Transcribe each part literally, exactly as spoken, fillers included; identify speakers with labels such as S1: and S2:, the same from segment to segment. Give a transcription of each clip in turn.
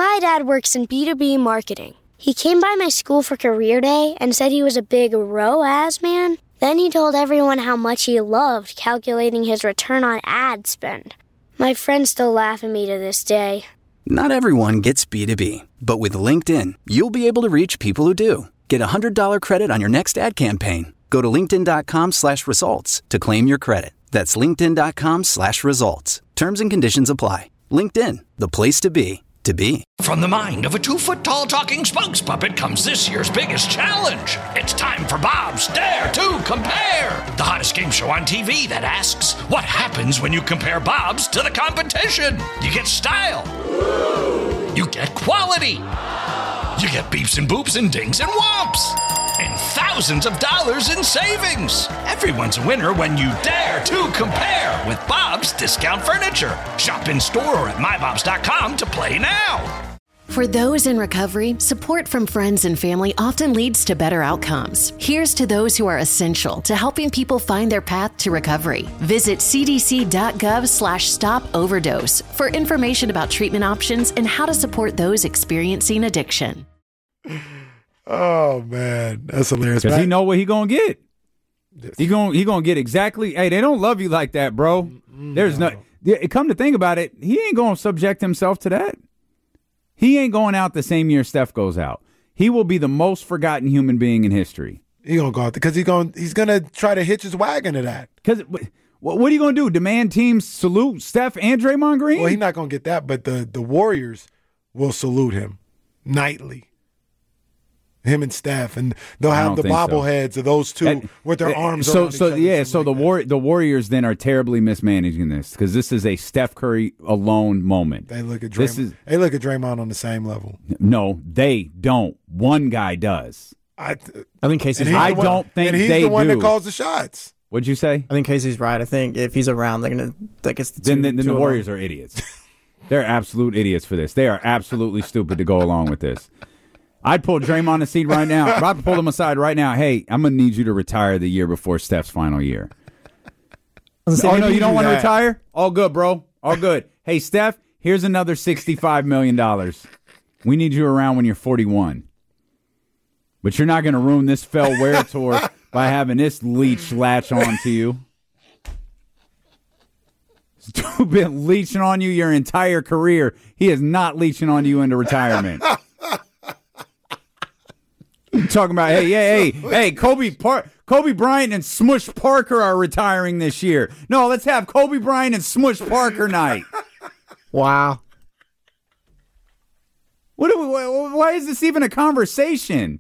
S1: My dad works in B two B marketing. He came by my school for career day and said he was a big R O A S man. Then he told everyone how much he loved calculating his return on ad spend. My friends still laugh at me to this day.
S2: Not everyone gets B two B, but with LinkedIn, you'll be able to reach people who do. Get a one hundred dollars credit on your next ad campaign. Go to linkedin.com slash results to claim your credit. That's linkedin.com slash results. Terms and conditions apply. LinkedIn, the place to be, to be.
S3: From the mind of a two-foot-tall talking spokes puppet comes this year's biggest challenge. It's time for Bob's Dare to Compare, the hottest game show on T V that asks, what happens when you compare Bob's to the competition? You get style. You get quality. You get beeps and boops and dings and whomps. And thousands of dollars in savings. Everyone's a winner when you dare to compare with Bob's Discount Furniture. Shop in store or at my bobs dot com to play now.
S4: For those in recovery, support from friends and family often leads to better outcomes. Here's to those who are essential to helping people find their path to recovery. Visit cdc.gov slash stop overdose for information about treatment options and how to support those experiencing addiction.
S5: Oh, man. That's hilarious.
S6: Because he know what he going to get. He going he gonna get exactly. Hey, they don't love you like that, bro. There's no. no come to think about it, he ain't going to subject himself to that. He ain't going out the same year Steph goes out. He will be the most forgotten human being in history.
S5: He gonna go out because he going he's gonna try to hitch his wagon to that.
S6: Because what, what are you gonna do? Demand teams salute Steph and Draymond Green?
S5: Well, he's not gonna get that, but the the Warriors will salute him nightly. Him and Steph, and they'll have the bobbleheads so. of those two and, with their arms.
S6: So,
S5: around
S6: so
S5: each other,
S6: yeah. So
S5: like
S6: the
S5: that.
S6: war the Warriors then are terribly mismanaging this because this is a Steph Curry alone moment.
S5: They look at Draymond.
S6: This is,
S5: they look at Draymond on the same level.
S6: No, they don't. One guy does.
S5: I,
S7: I think Casey's.
S6: I
S7: right.
S6: don't think
S5: and he's
S6: they
S5: the one
S6: do.
S5: that calls the shots.
S6: What'd you say?
S7: I think Casey's right. I think if he's around, they're gonna. That gets the two,
S6: then then, then
S7: two
S6: the
S7: of
S6: Warriors
S7: them.
S6: are idiots. They're absolute idiots for this. They are absolutely stupid to go along with this. I'd pull Draymond aside right now. I'd pull him aside right now. Hey, I'm going to need you to retire the year before Steph's final year. Oh, no, you don't want to retire? All good, bro. All good. Hey, Steph, here's another sixty-five million dollars. We need you around when you're forty-one. But you're not going to ruin this fell wear tour by having this leech latch on to you. He's been leeching on you your entire career. He is not leeching on you into retirement. Talking about, hey, hey, hey, hey, Kobe Par- Kobe Bryant and Smush Parker are retiring this year. No, let's have Kobe Bryant and Smush Parker night.
S7: Wow.
S6: What? Do we, why is this even a conversation?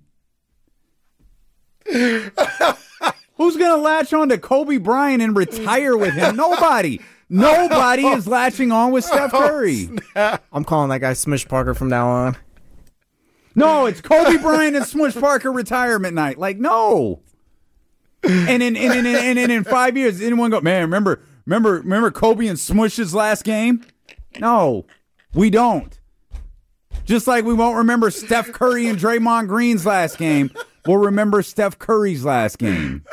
S6: Who's going to latch on to Kobe Bryant and retire with him? Nobody. Nobody is latching on with Steph Curry.
S7: I'm calling that guy Smush Parker from now on.
S6: No, it's Kobe Bryant and Smush Parker retirement night. Like, no. And in and in, and in, in five years, anyone go, man, remember, remember, remember Kobe and Smush's last game? No, we don't. Just like we won't remember Steph Curry and Draymond Green's last game, we'll remember Steph Curry's last game.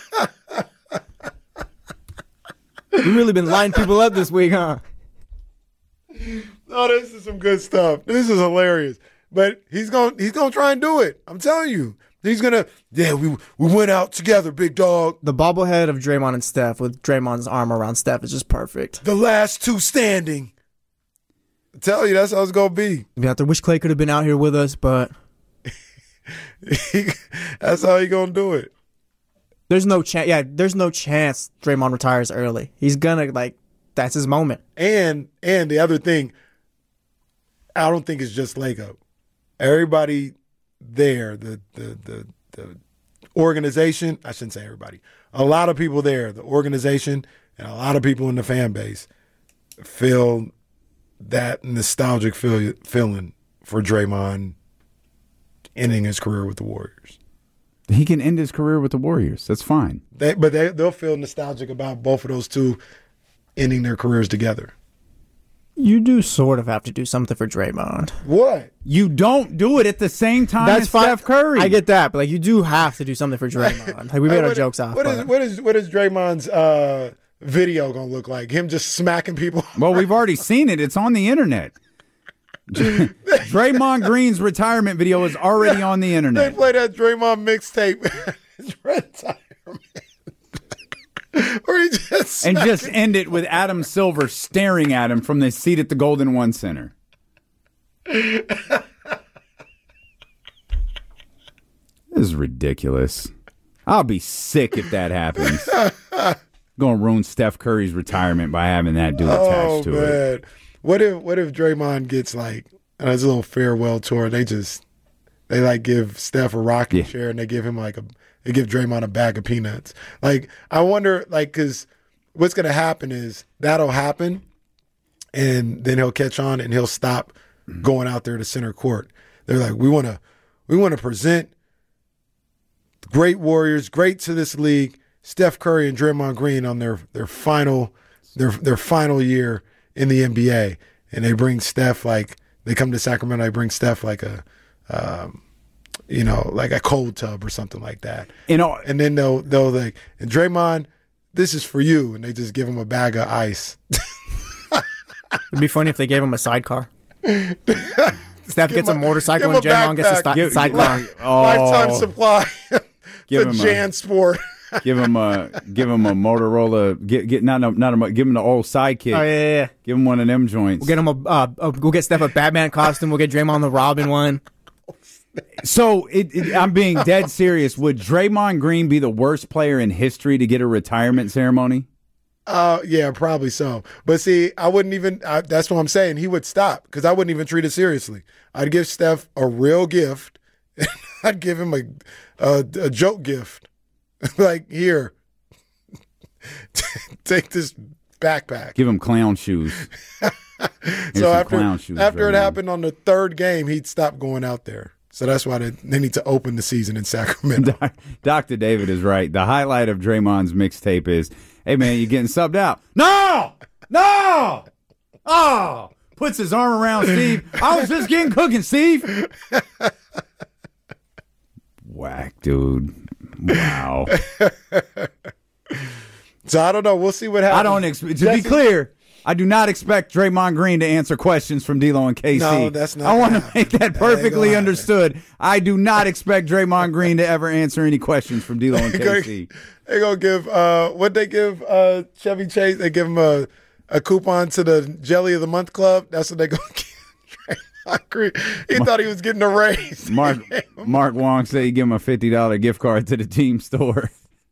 S7: We've really been lining people up this week, huh?
S5: Oh, this is some good stuff. This is hilarious. But he's going he's gonna try and do it. I'm telling you. He's going to, yeah, we we went out together, big dog.
S7: The bobblehead of Draymond and Steph with Draymond's arm around Steph is just perfect.
S5: The last two standing. I tell you, that's how it's going to be.
S7: We have to wish Clay could have been out here with us, but.
S5: That's how he's going to do it.
S7: There's no chance. Yeah, there's no chance Draymond retires early. He's going to, like, that's his moment.
S5: And and the other thing, I don't think it's just Lego. Everybody there, the, the the the organization, I shouldn't say everybody, a lot of people there, the organization, and a lot of people in the fan base feel that nostalgic feel, feeling for Draymond ending his career with the Warriors.
S6: He can end his career with the Warriors. That's fine.
S5: They, but they, they'll feel nostalgic about both of those two ending their careers together.
S7: You do sort of have to do something for Draymond.
S5: What?
S6: You don't do it at the same time
S7: That's
S6: as
S7: fine.
S6: Steph Curry.
S7: I get that, but like you do have to do something for Draymond. Like we made
S5: what
S7: our jokes off.
S5: What is, what is what is Draymond's uh, video gonna look like? Him just smacking people?
S6: Well, we've already seen it. It's on the internet. Draymond Green's retirement video is already on the
S5: They
S6: internet.
S5: play that Draymond mixtape. His retirement. Or he just
S6: And just end it with Adam Silver staring at him from the seat at the Golden One Center. This is ridiculous. I'll be sick if that happens. Going to ruin Steph Curry's retirement by having that dude attached
S5: oh,
S6: to
S5: man.
S6: it.
S5: What if what if Draymond gets like on his little farewell tour? They just they like give Steph a rocking
S6: Yeah.
S5: chair and they give him like a they give Draymond a bag of peanuts. Like I wonder like because what's gonna happen is that'll happen, and then he'll catch on and he'll stop going out there to center court. They're like we want to we want to present great Warriors, great to this league. Steph Curry and Draymond Green on their their final their their final year in the N B A, and they bring Steph like they come to Sacramento. They bring Steph like a, um, you know, like a cold tub or something like that.
S6: You know,
S5: And then they'll they'll like, and Draymond, this is for you, and they just give him a bag of ice.
S7: It'd be funny if they gave him a sidecar. Steph gets a
S5: him a-
S7: motorcycle
S5: give
S7: and
S5: him a
S7: Draymond gets a sti-
S5: backpack.
S6: Give-
S7: sidecar.
S6: oh,
S5: Lifetime supply.
S6: Give
S5: the
S6: him a-
S5: Jan Sport.
S6: give him a give him a Motorola. Get get not a, not a give him the old sidekick.
S7: Oh yeah, yeah, yeah.
S6: Give him one of them joints.
S7: We'll get him a. Uh, uh, we'll get Steph a Batman costume. We'll get Draymond the Robin one.
S6: So it, it, I'm being dead serious. Would Draymond Green be the worst player in history to get a retirement ceremony?
S5: Uh, yeah, probably so. But see, I wouldn't even. I, that's what I'm saying. He would stop because I wouldn't even treat it seriously. I'd give Steph a real gift. I'd give him a a, a joke gift, like here, take this backpack.
S6: Give him clown shoes. Here's
S5: So
S6: some
S5: after
S6: clown shoes,
S5: after it
S6: Draymond.
S5: happened on the third game, he'd stop going out there. So that's why they, they need to open the season in Sacramento.
S6: Doctor David is right. The highlight of Draymond's mixtape is, hey, man, you getting subbed out. No! No! Oh! Puts his arm around Steve. I was just getting cooking, Steve. Whack, dude. Wow.
S5: So I don't know. We'll see what happens.
S6: I don't expect, to be
S5: Jesse-
S6: clear, I do not expect Draymond Green to answer questions from D-Lo and K C.
S5: No, that's not
S6: I want to
S5: gonna
S6: make that
S5: happen. That ain't
S6: perfectly
S5: gonna happen.
S6: understood. I do not expect Draymond Green to ever answer any questions from D-Lo and K C.
S5: They're going to give, uh, what they give uh, Chevy Chase? They give him a, a coupon to the Jelly of the Month Club. That's what they're going to give Draymond Green. He thought he was getting a raise.
S6: Mark Mark Wong said he give him a fifty dollar gift card to the team store.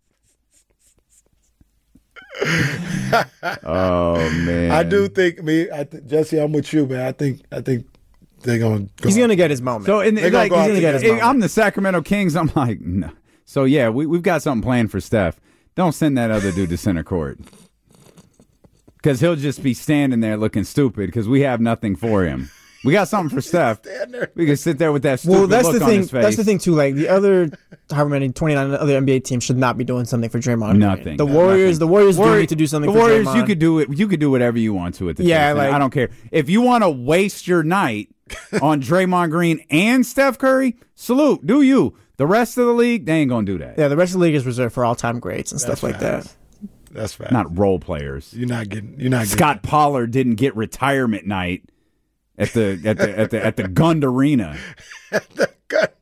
S6: Oh man,
S5: I do think me, I th- Jesse. I'm with you, man. I think I think they're gonna. Go
S7: He's gonna get his moment.
S6: So in,
S5: They're gonna
S6: like,
S5: go out
S6: he's
S5: together.
S6: gonna get his I'm the Sacramento Kings. I'm like, no. So yeah, we we've got something planned for Steph. Don't send that other dude to center court because he'll just be standing there looking stupid because we have nothing for him. We got something for Steph.
S5: Stand there.
S6: We can sit there with that stupid
S7: well, that's
S6: look
S7: the
S6: on
S7: thing.
S6: his face.
S7: That's the thing too. Like the other, however many, twenty-nine other N B A teams should not be doing something for Draymond.
S6: Nothing.
S7: The
S6: No,
S7: Warriors.
S6: nothing.
S7: The Warriors do
S6: Warri-
S7: need to do something.
S6: The
S7: for
S6: Warriors,
S7: Draymond.
S6: you could do it. You could do whatever you want to at the
S7: Yeah,
S6: Kings.
S7: like-
S6: I don't care if you want to waste your night on Draymond Green and Steph Curry. Salute, do you? The rest of the league, they ain't gonna do that.
S7: Yeah, the rest of the league is reserved for all-time greats and stuff like
S5: facts.
S7: that.
S5: That's fact.
S6: Not role players.
S5: You're not getting. You're not
S6: Scott Pollard didn't get retirement night at the at the at the at the Gund Arena.
S5: getting.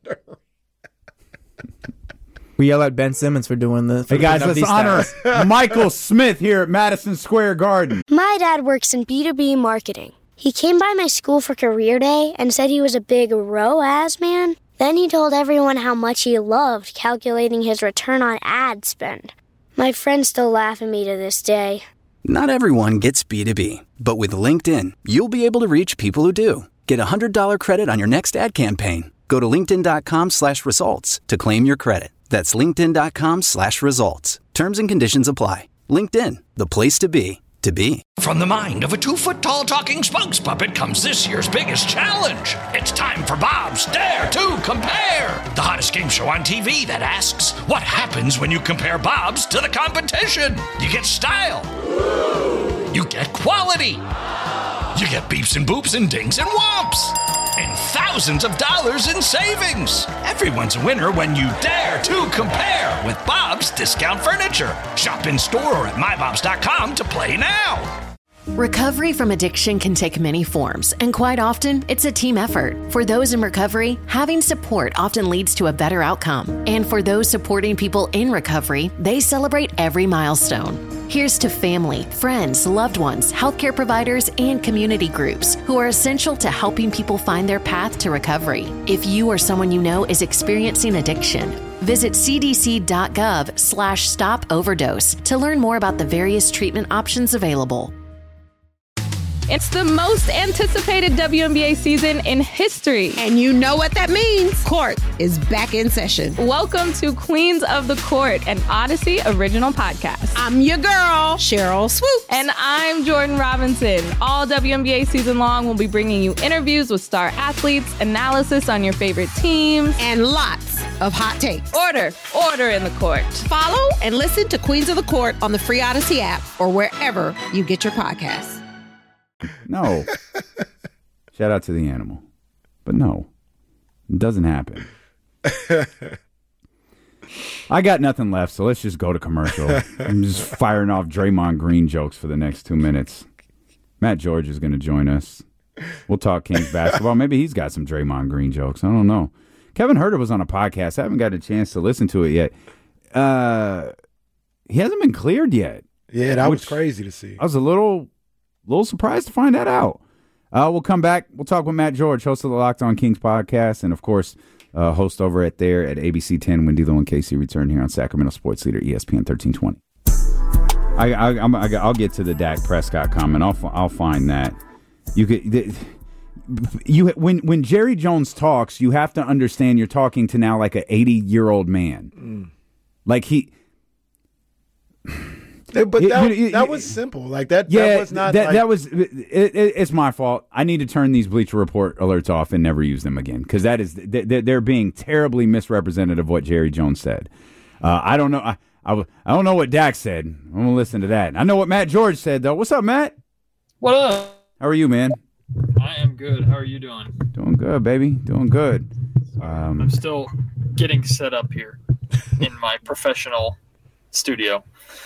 S7: We yell at Ben Simmons for doing the. For
S6: Hey guys,
S7: putting
S6: let's
S7: up
S6: honor
S7: these stats.
S6: Michael Smith here at Madison Square Garden.
S1: My dad works in B two B marketing. He came by my school for career day and said he was a big R O A S man. Then he told everyone how much he loved calculating his return on ad spend. My friends still laugh at me to this day.
S2: Not everyone gets B two B, but with LinkedIn, you'll be able to reach people who do. Get a one hundred dollars credit on your next ad campaign. Go to linkedin.com slash results to claim your credit. That's linkedin.com slash results. Terms and conditions apply. LinkedIn, the place to be, to be.
S3: From the mind of a two-foot-tall talking spokes puppet comes this year's biggest challenge. It's time for Bob's Dare to Compare, the hottest game show on T V that asks, what happens when you compare Bob's to the competition? You get style. You get quality. You get beeps and boops and dings and whomps. And thousands of dollars in savings. Everyone's a winner when you dare to compare with Bob's Discount Furniture. Shop in store or at my bobs dot com to play now.
S4: Recovery from addiction can take many forms, and quite often, it's a team effort. For those in recovery, having support often leads to a better outcome. And for those supporting people in recovery, they celebrate every milestone. Here's to family, friends, loved ones, healthcare providers, and community groups who are essential to helping people find their path to recovery. If you or someone you know is experiencing addiction, visit cdc.gov slash stop overdose to learn more about the various treatment options available.
S8: It's the most anticipated W N B A season in history.
S9: And you know what that means. Court is back in session.
S8: Welcome to Queens of the Court, an Odyssey original podcast.
S9: I'm your girl, Cheryl Swoops.
S8: And I'm Jordan Robinson. All W N B A season long, we'll be bringing you interviews with star athletes, analysis on your favorite teams,
S9: and lots of hot takes.
S8: Order, order in the court.
S9: Follow and listen to Queens of the Court on the free Odyssey app or wherever you get your podcasts.
S6: No. Shout out to the animal. But no, it doesn't happen. I got nothing left, so let's just go to commercial. I'm just firing off Draymond Green jokes for the next two minutes. Matt George is going to join us. We'll talk Kings basketball. Maybe he's got some Draymond Green jokes. I don't know. Kevin Huerter was on a podcast. I haven't got a chance to listen to it yet. Uh, he hasn't been cleared yet.
S5: Yeah, that was crazy to see.
S6: I was a little... A little surprised to find that out. Uh, we'll come back. We'll talk with Matt George, host of the Locked On Kings podcast, and, of course, uh, host over at there at A B C ten when D'Lo and Casey return here on Sacramento Sports Leader E S P N thirteen twenty. I, I, I'm, I, I'll get to the Dak Prescott comment. I'll I'll find that. You could the, you when when Jerry Jones talks, you have to understand you're talking to now like an eighty-year-old man. Mm. Like he.
S5: But that,
S6: it, it,
S5: that was simple. Like that.
S6: Yeah,
S5: that was not.
S6: That,
S5: like,
S6: that was. It, it, it's my fault. I need to turn these Bleacher Report alerts off and never use them again because that is they, they're being terribly misrepresentative of what Jerry Jones said. Uh, I don't know. I, I I don't know what Dak said. I'm gonna listen to that. I know what Matt George said though. What's up, Matt?
S10: What up?
S6: How are you, man?
S10: I am good. How are you doing?
S6: Doing good, baby. Doing good. Um,
S10: I'm still getting set up here in my professional studio.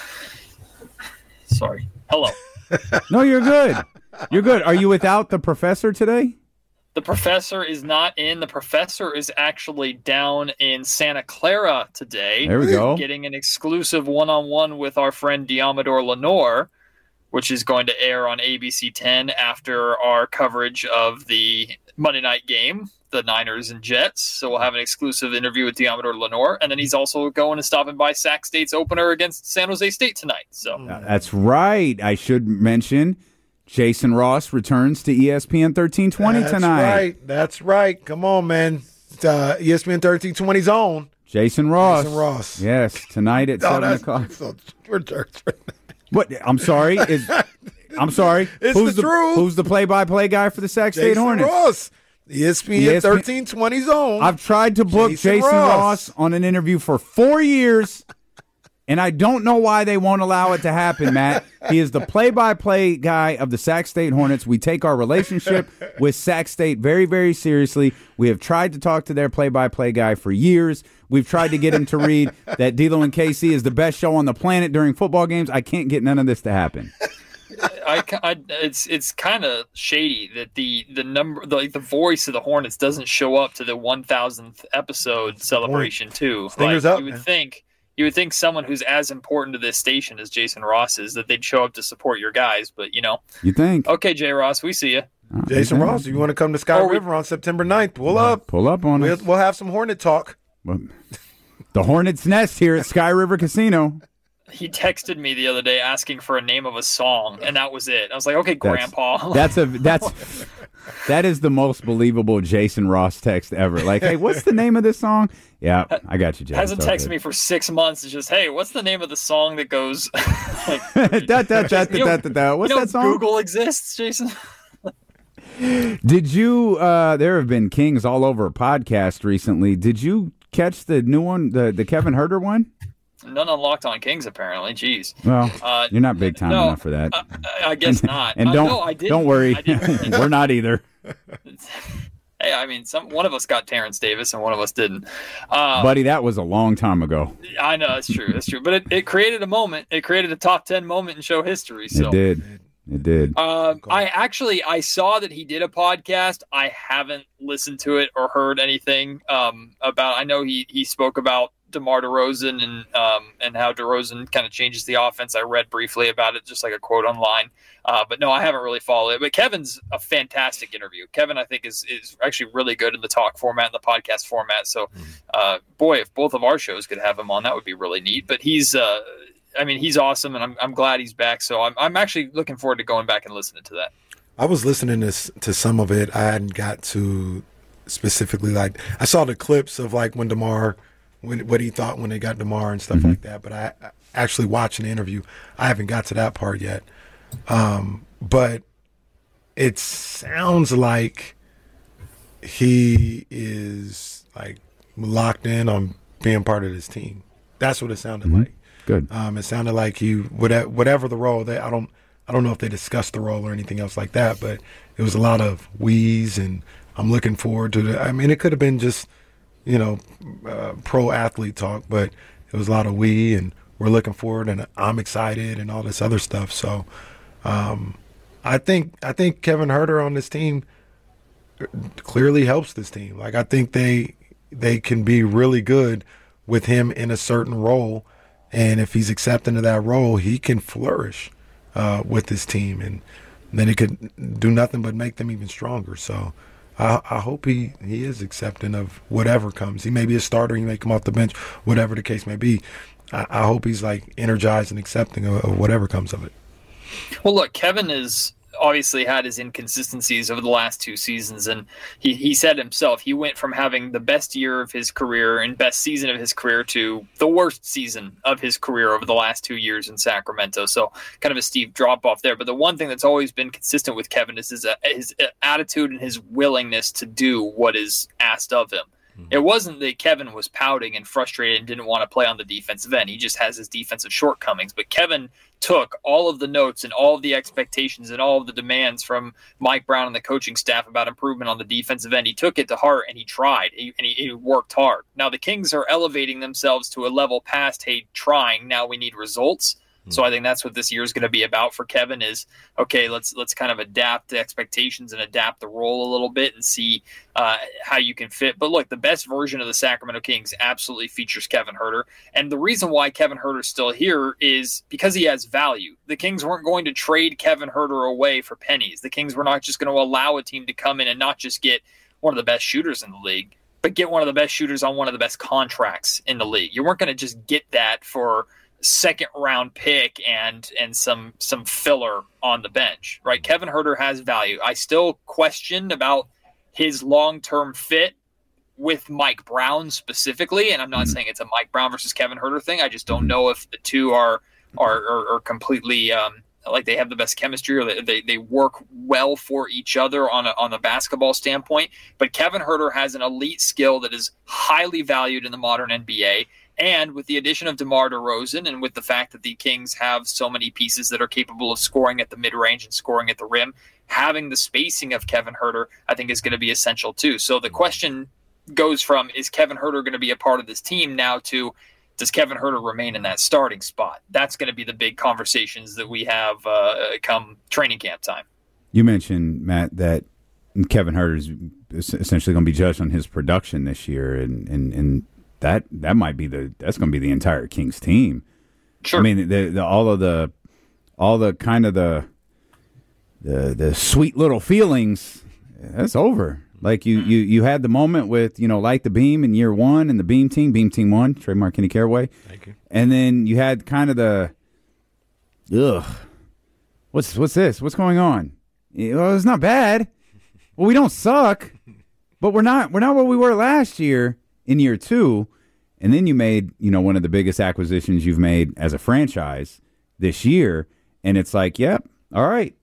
S10: Sorry. Hello.
S6: No, you're good. You're good. Are you without the professor today?
S10: The professor is not in. The professor is actually down in Santa Clara today.
S6: There we go.
S10: Getting an exclusive one-on-one with our friend Diamador Lenore, which is going to air on A B C ten after our coverage of the Monday night game, the Niners and Jets. So we'll have an exclusive interview with Diamador Lenore, and then he's also going and stopping by Sac State's opener against San Jose State tonight. So
S6: that's right. I should mention Jason Ross returns to E S P N thirteen twenty
S5: That's
S6: tonight.
S5: That's right. That's right. Come on, man. It's, uh, E S P N thirteen twenty's own.
S6: Jason Ross.
S5: Jason Ross.
S6: Yes, tonight at
S5: oh,
S6: seven o'clock.
S5: So, we're jerks.
S6: What? I'm sorry. Is I'm sorry.
S5: It's
S6: who's
S5: the,
S6: the
S5: truth.
S6: Who's the play-by-play guy for the Sac State
S5: Jason
S6: Hornets?
S5: Ross. E S P N, E S P N thirteen twenty's own.
S6: I've tried to book
S5: Jason,
S6: Jason
S5: Ross.
S6: Ross on an interview for four years, and I don't know why they won't allow it to happen, Matt. He is the play-by-play guy of the Sac State Hornets. We take our relationship with Sac State very, very seriously. We have tried to talk to their play-by-play guy for years. We've tried to get him to read that D'Lo and K C is the best show on the planet during football games. I can't get none of this to happen.
S10: I, I, it's it's kind of shady that the the number the, like the voice of the Hornets doesn't show up to the one thousandth episode celebration too.
S5: Stingers
S10: like,
S5: up,
S10: you would
S5: man.
S10: think you would think someone who's as important to this station as Jason Ross is that they'd show up to support your guys, but you know.
S6: You think?
S10: Okay, Jay Ross, we see you.
S5: Jason Ross, if you want to come to Sky
S10: Or we-
S5: River on September ninth, pull up.
S6: Pull up on
S5: We'll,
S6: us.
S5: we'll have some Hornet talk.
S6: Well, the Hornets' nest here at Sky River Casino.
S10: He texted me the other day asking for a name of a song, and that was it. I was like, okay,
S6: That's-
S10: Grandpa.
S6: That's a that's that is the most believable Jason Ross text ever. Like, hey, what's the name of this song? Yeah, I got you, Jason.
S10: Hasn't texted me for six months. It's just, hey, what's the name of the song that goes? like,
S6: da, da, da,
S10: you know-
S6: da, da, da. What's
S10: you know
S6: that song?
S10: Google exists, Jason.
S6: Did you? Uh, there have been Kings all over a podcast recently. Did you catch the new one, the the Kevin Huerter one?
S10: None on Locked On Kings, apparently. Jeez.
S6: Well,
S10: Uh,
S6: you're not big time
S10: no,
S6: enough for that.
S10: I, I guess not.
S6: And
S10: Uh,
S6: don't
S10: no, I didn't.
S6: don't worry,
S10: I didn't.
S6: we're not either.
S10: Hey, I mean, some one of us got Terrence Davis and one of us didn't. Uh,
S6: Buddy, that was a long time ago.
S10: I know that's true. That's true. But it, it created a moment. It created a top ten moment in show history. So
S6: It did. It did.
S10: Um, I actually I saw that he did a podcast. I haven't listened to it or heard anything um, about. I know he he spoke about DeMar DeRozan and um, and how DeRozan kind of changes the offense. I read briefly about it, just like a quote online. Uh, but no, I haven't really followed it. But Kevin's a fantastic interview. Kevin, I think, is is actually really good in the talk format and the podcast format. So, uh, boy, if both of our shows could have him on, that would be really neat. But he's. Uh, I mean, he's awesome, and I'm I'm glad he's back. So I'm I'm actually looking forward to going back and listening to that.
S5: I was listening to to some of it. I hadn't got to specifically like I saw the clips of like when DeMar, when what he thought when they got DeMar and stuff mm-hmm. like that. But I, I actually watching the interview, I haven't got to that part yet. Um, but it sounds like he is like locked in on being part of this team. That's what it sounded mm-hmm. like.
S6: Good.
S5: Um, it sounded like he whatever, whatever the role. They, I don't I don't know if they discussed the role or anything else like that, but it was a lot of wheeze, and I'm looking forward to it. I mean, it could have been just you know uh, pro athlete talk, but it was a lot of we, and we're looking forward, and I'm excited, and all this other stuff. So, um, I think I think Kevin Huerter on this team clearly helps this team. Like I think they they can be really good with him in a certain role. And if he's accepting of that role, he can flourish uh, with this team, and then it could do nothing but make them even stronger. So I, I hope he, he is accepting of whatever comes. He may be a starter, he may come off the bench, whatever the case may be. I, I hope he's like energized and accepting of, of whatever comes of it.
S10: Well, look, Kevin is obviously had his inconsistencies over the last two seasons, and he, he said himself he went from having the best year of his career and best season of his career to the worst season of his career over the last two years in Sacramento. So kind of a steep drop off there. But the one thing that's always been consistent with Kevin is his, his attitude and his willingness to do what is asked of him. It wasn't that Kevin was pouting and frustrated and didn't want to play on the defensive end. He just has his defensive shortcomings. But Kevin took all of the notes and all of the expectations and all of the demands from Mike Brown and the coaching staff about improvement on the defensive end. He took it to heart, and he tried, he, and he, he worked hard. Now the Kings are elevating themselves to a level past, hey, trying, now we need results. So I think that's what this year is going to be about for Kevin is, okay, let's let's kind of adapt the expectations and adapt the role a little bit and see uh, how you can fit. But look, the best version of the Sacramento Kings absolutely features Kevin Huerter. And the reason why Kevin Huerter is still here is because he has value. The Kings weren't going to trade Kevin Huerter away for pennies. The Kings were not just going to allow a team to come in and not just get one of the best shooters in the league, but get one of the best shooters on one of the best contracts in the league. You weren't going to just get that for second round pick and and some some filler on the bench, right? Kevin Huerter has value. I still question about his long-term fit with Mike Brown specifically, and I'm not saying it's a Mike Brown versus Kevin Huerter thing. I just don't know if the two are are are, are completely um, like they have the best chemistry or they they work well for each other on a, on a basketball standpoint. But Kevin Huerter has an elite skill that is highly valued in the modern N B A. And with the addition of DeMar DeRozan and with the fact that the Kings have so many pieces that are capable of scoring at the mid-range and scoring at the rim, having the spacing of Kevin Huerter, I think, is going to be essential too. So the question goes from, is Kevin Huerter going to be a part of this team now to, does Kevin Huerter remain in that starting spot? That's going to be the big conversations that we have uh, come training camp time.
S6: You mentioned, Matt, that Kevin Huerter is essentially going to be judged on his production this year, and and and that that might be the that's going to be the entire Kings team.
S10: Sure.
S6: I mean, the, the all of the all the kind of the the the sweet little feelings, that's over. Like you, you, you had the moment with, you know, Light the Beam in year one and the Beam Team, Beam Team One, trademark Kenny Caraway.
S5: Thank you.
S6: And then you had kind of the, ugh, what's what's this? What's going on? Well, it's not bad. Well, we don't suck, but we're not we're not what we were last year in year two. And then you made, you know, one of the biggest acquisitions you've made as a franchise this year, and it's like, yep, all right,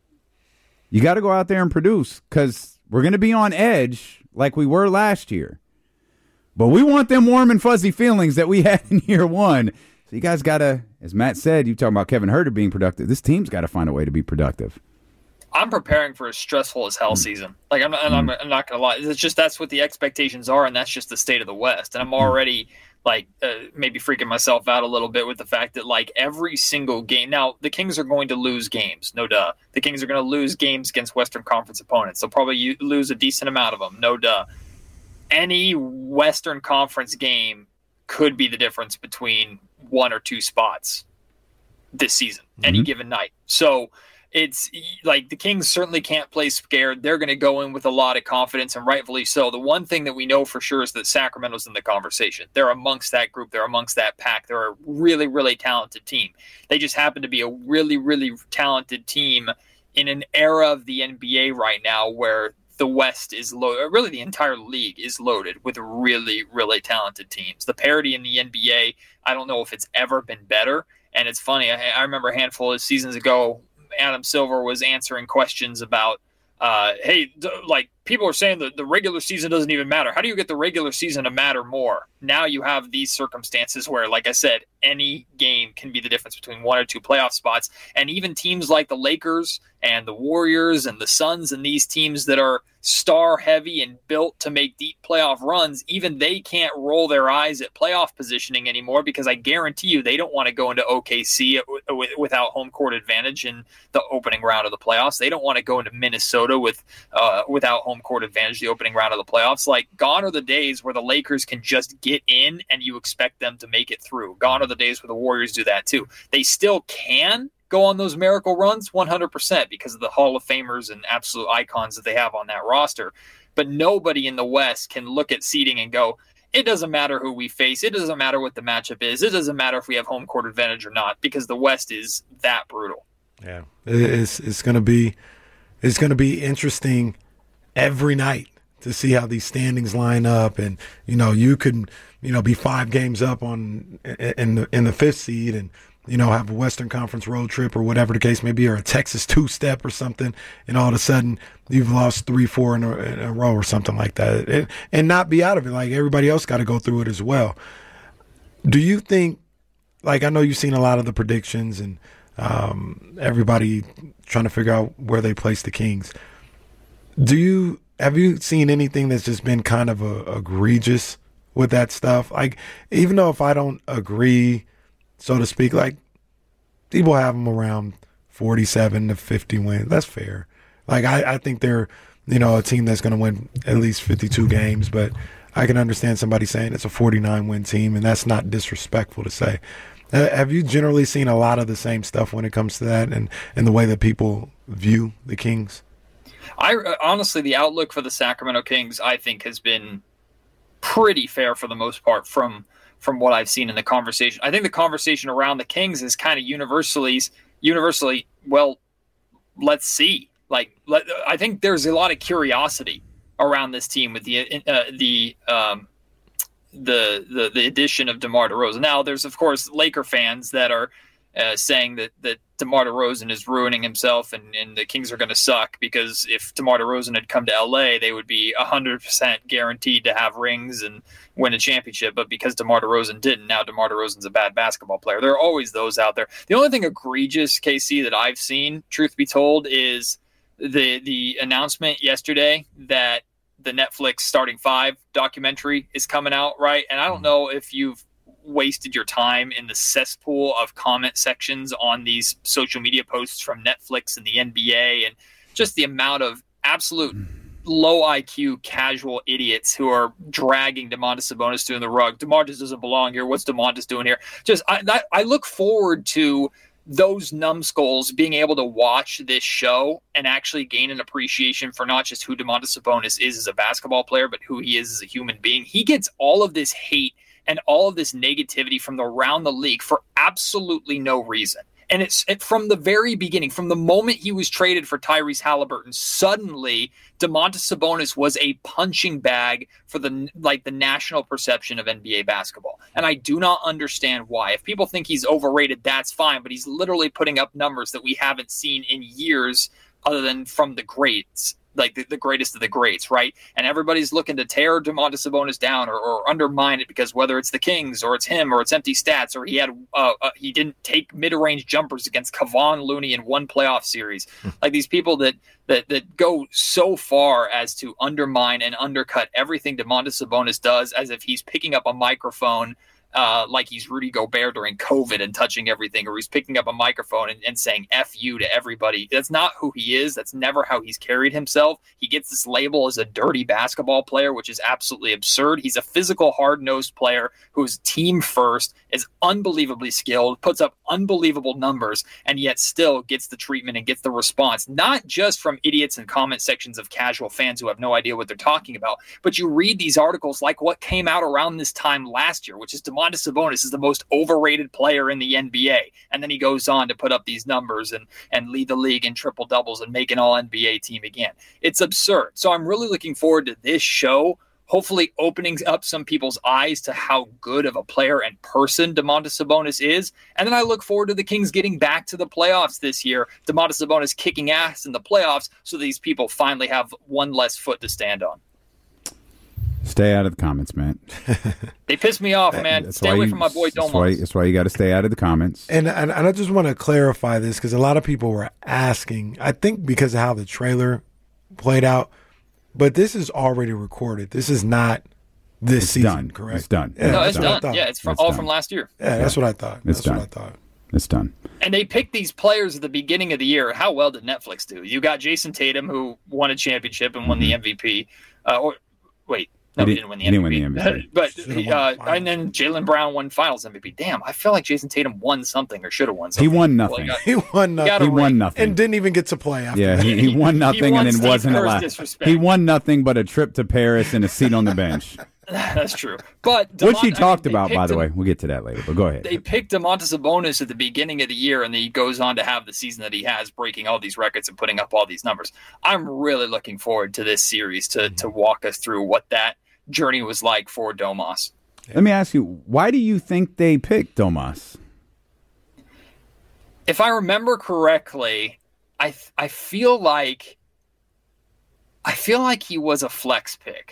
S6: you got to go out there and produce because we're going to be on edge like we were last year. But we want them warm and fuzzy feelings that we had in year one. So you guys got to, as Matt said, you talking about Kevin Huerter being productive. This team's got to find a way to be productive.
S10: I'm preparing for a stressful as hell season. Like I'm, and I'm, I'm not gonna lie. It's just that's what the expectations are, and that's just the state of the West. And I'm already like uh, maybe freaking myself out a little bit with the fact that like every single game. Now the Kings are going to lose games, no duh. The Kings are going to lose games against Western Conference opponents. They'll probably u- lose a decent amount of them, no duh. Any Western Conference game could be the difference between one or two spots this season, mm-hmm. any given night. So. It's like the Kings certainly can't play scared. They're going to go in with a lot of confidence, and rightfully so. The one thing that we know for sure is that Sacramento's in the conversation. They're amongst that group. They're amongst that pack. They're a really, really talented team. They just happen to be a really, really talented team in an era of the N B A right now where the West is loaded. Really, the entire league is loaded with really, really talented teams. The parity in the N B A, I don't know if it's ever been better. And it's funny. I, I remember a handful of seasons ago, Adam Silver was answering questions about, uh, hey, d- like people are saying that the regular season doesn't even matter. How do you get the regular season to matter more? Now you have these circumstances where, like I said, any game can be the difference between one or two playoff spots. And even teams like the Lakers and the Warriors and the Suns and these teams that are star heavy and built to make deep playoff runs, even they can't roll their eyes at playoff positioning anymore, because I guarantee you they don't want to go into O K C w- without home court advantage in the opening round of the playoffs. They don't want to go into Minnesota with uh, without home court advantage the opening round of the playoffs. Like, gone are the days where the Lakers can just get in and you expect them to make it through. Gone are the days where the Warriors do that too. They still can go on those miracle runs one hundred percent because of the Hall of Famers and absolute icons that they have on that roster. But nobody in the West can look at seeding and go, it doesn't matter who we face. It doesn't matter what the matchup is. It doesn't matter if we have home court advantage or not, because the West is that brutal.
S5: Yeah, it's it's going to be it's going to be interesting every night to see how these standings line up. And, you know, you could, you know, be five games up on in the in the fifth seed and, you know, have a Western Conference road trip or whatever the case may be, or a Texas two-step or something, and all of a sudden you've lost three, four in a, in a row or something like that, and, and not be out of it. Like, everybody else got to go through it as well. Do you think, like, I know you've seen a lot of the predictions and um, everybody trying to figure out where they place the Kings. Do you have you seen anything that's just been kind of a, egregious with that stuff? Like, even though if I don't agree, so to speak, like, people have them around forty-seven to fifty wins. That's fair. Like, I, I think they're, you know, a team that's going to win at least fifty-two games, but I can understand somebody saying it's a forty-nine win team, and that's not disrespectful to say. Uh, have you generally seen a lot of the same stuff when it comes to that and, and the way that people view the Kings?
S10: I honestly, the outlook for the Sacramento Kings, I think, has been pretty fair for the most part from from what I've seen in the conversation. I think the conversation around the Kings is kind of universally, universally, well, let's see. Like, let, I think there's a lot of curiosity around this team with the uh, the um, the the the addition of DeMar DeRozan. Now, there's of course Laker fans that are uh, saying that that DeMar DeRozan is ruining himself, and, and the Kings are going to suck, because if DeMar DeRozan had come to L A, they would be one hundred percent guaranteed to have rings and win a championship. But because DeMar DeRozan didn't, now DeMar DeRozan's a bad basketball player. There are always those out there. The only thing egregious, K C, that I've seen, truth be told, is the the announcement yesterday that the Netflix Starting Five documentary is coming out, right? And I don't know if you've wasted your time in the cesspool of comment sections on these social media posts from Netflix and the N B A, and just the amount of absolute low I Q casual idiots who are dragging Domantas Sabonis through the rug. DeMar just doesn't belong here. What's Domantas doing here? Just I, I, I look forward to those numbskulls being able to watch this show and actually gain an appreciation for not just who Domantas Sabonis is as a basketball player, but who he is as a human being. He gets all of this hate and all of this negativity from around the league for absolutely no reason. And it's it, from the very beginning, from the moment he was traded for Tyrese Halliburton, suddenly Domantas Sabonis was a punching bag for the like the national perception of N B A basketball. And I do not understand why. If people think he's overrated, that's fine. But he's literally putting up numbers that we haven't seen in years other than from the greats. like the, the greatest of the greats, right? And everybody's looking to tear Domantas Sabonis down or, or undermine it because whether it's the Kings or it's him or it's empty stats or he had uh, uh, he didn't take mid-range jumpers against Kevon Looney in one playoff series, like these people that that that go so far as to undermine and undercut everything Domantas Sabonis does, as if he's picking up a microphone. Uh, like he's Rudy Gobert during COVID and touching everything, or he's picking up a microphone and, and saying F you to everybody. That's not who he is. That's never how he's carried himself. He gets this label as a dirty basketball player, which is absolutely absurd. He's a physical, hard-nosed player who's team first, is unbelievably skilled, puts up unbelievable numbers, and yet still gets the treatment and gets the response, not just from idiots in comment sections of casual fans who have no idea what they're talking about, but you read these articles like what came out around this time last year, which is Domantas Sabonis is the most overrated player in the N B A. And then he goes on to put up these numbers and, and lead the league in triple doubles and make an all N B A team again. It's absurd. So I'm really looking forward to this show, hopefully opening up some people's eyes to how good of a player and person Domantas Sabonis is. And then I look forward to the Kings getting back to the playoffs this year. Domantas Sabonis kicking ass in the playoffs so these people finally have one less foot to stand on.
S6: Stay out of the comments, man.
S10: They piss me off, man.
S6: That's
S10: stay away
S6: you,
S10: from my boy Domas.
S6: That's why, that's why you got to stay out of the comments.
S5: And, and, and I just want to clarify this because a lot of people were asking, I think because of how the trailer played out, but this is already recorded. This is not this
S6: it's
S5: season,
S6: done.
S5: correct?
S6: It's done.
S5: Yeah,
S10: no, it's
S5: done.
S10: done. Yeah, it's from,
S6: it's
S10: all
S6: done.
S10: from last year.
S5: Yeah, that's what I thought. That's
S6: It's done.
S5: what I thought.
S6: It's done.
S10: And they picked these players at the beginning of the year. How well did Netflix do? You got Jason Tatum, who won a championship and won
S6: Mm-hmm.
S10: the M V P. Uh, or wait, no,
S6: He
S10: he
S6: didn't-
S10: didn't win the
S6: he
S10: M V P.
S6: didn't win the M V P.
S10: but
S5: Should've
S10: uh,
S5: won the finals.
S10: and then Jaylen Brown won Finals M V P. Damn, I feel like Jason Tatum won something or should have won
S6: He
S10: something.
S6: won
S10: Well,
S6: nothing.
S10: got-
S5: He won
S10: got
S5: nothing.
S10: a
S6: He won
S10: ring.
S6: nothing.
S5: And didn't even get to play after
S6: Yeah,
S5: that.
S6: he, he won nothing
S10: won
S6: and then
S10: Steve
S6: wasn't
S10: Kerr's
S6: allowed.
S10: disrespect.
S6: He won nothing but a trip to Paris and a seat on the bench.
S10: That's true. But
S6: Which
S10: Demont-
S6: he
S10: I mean,
S6: talked
S10: they
S6: about, by
S10: picked
S6: the
S10: him-
S6: way. We'll get to that later, but go ahead.
S10: They picked Domantas Sabonis at the beginning of the year, and then he goes on to have the season that he has, breaking all these records and putting up all these numbers. I'm really looking forward to this series to to walk us through what that journey was like for Domas.
S6: Let me ask you, why do you think they picked Domas?
S10: If I remember correctly, I I feel like I feel like he was a flex pick.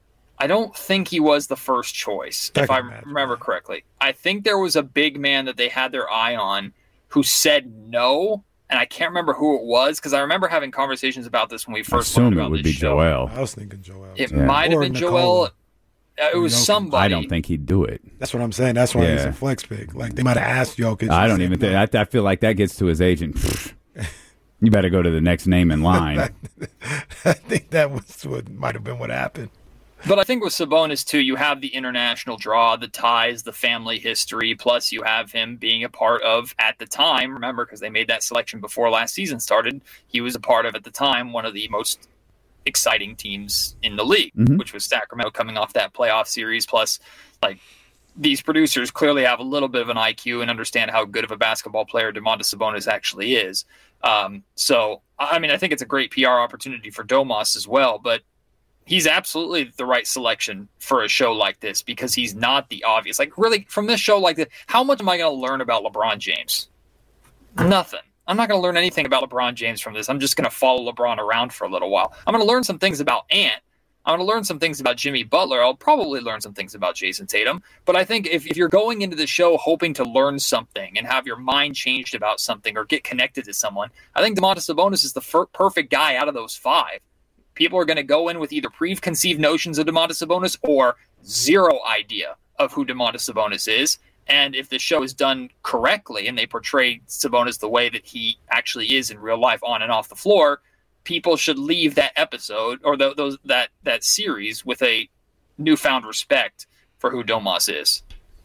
S10: I don't think he was the first choice,
S5: I
S10: if I
S5: can imagine
S10: remember
S5: that.
S10: correctly. I think there was a big man that they had their eye on who said no, and I can't remember who it was because I remember having conversations about this when we
S6: I
S10: first learned
S6: assume
S10: about
S6: it would
S10: this
S6: be
S10: show.
S6: Joel.
S5: I was thinking Joel.
S10: It
S6: Yeah.
S10: might have
S5: Or
S10: been
S5: Nikola.
S10: Joel. Uh, it was
S5: Jokic.
S10: somebody.
S6: I don't think he'd do it.
S5: That's what I'm saying. That's why he's
S6: Yeah.
S5: a flex pick. Like, they might have asked Jokic.
S6: I don't
S5: He
S6: even
S5: said
S6: think. I, I feel like that gets to his agent. Pfft. You better go to the next name in line.
S5: no. I think that was what might have been what happened.
S10: But I think with Sabonis, too, you have the international draw, the ties, the family history, plus you have him being a part of, at the time, remember, because they made that selection before last season started, he was a part of, at the time, one of the most exciting teams in the league,
S6: Mhm.
S10: which was Sacramento coming off that playoff series. Plus, like, these producers clearly have a little bit of an I Q and understand how good of a basketball player Domantas Sabonis actually is. Um, so, I mean, I think it's a great P R opportunity for Domas as well, but he's absolutely the right selection for a show like this because he's not the obvious. Like, really, from this show like this, how much am I going to learn about LeBron James? Nothing. I'm not going to learn anything about LeBron James from this. I'm just going to follow LeBron around for a little while. I'm going to learn some things about Ant. I'm going to learn some things about Jimmy Butler. I'll probably learn some things about Jason Tatum. But I think if, if you're going into the show hoping to learn something and have your mind changed about something or get connected to someone, I think Domantas Sabonis is the fir- perfect guy out of those five. People are going to go in with either preconceived notions of Domantas Sabonis or zero idea of who Domantas Sabonis is. And if the show is done correctly and they portray Sabonis the way that he actually is in real life on and off the floor, people should leave that episode or the, those that that series with a newfound respect for who Domas is.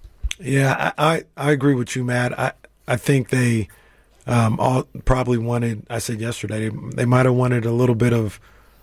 S5: Yeah, I, I, I agree with you, Matt. I, I think they um, all probably wanted, I said yesterday, they, they might have wanted a little bit of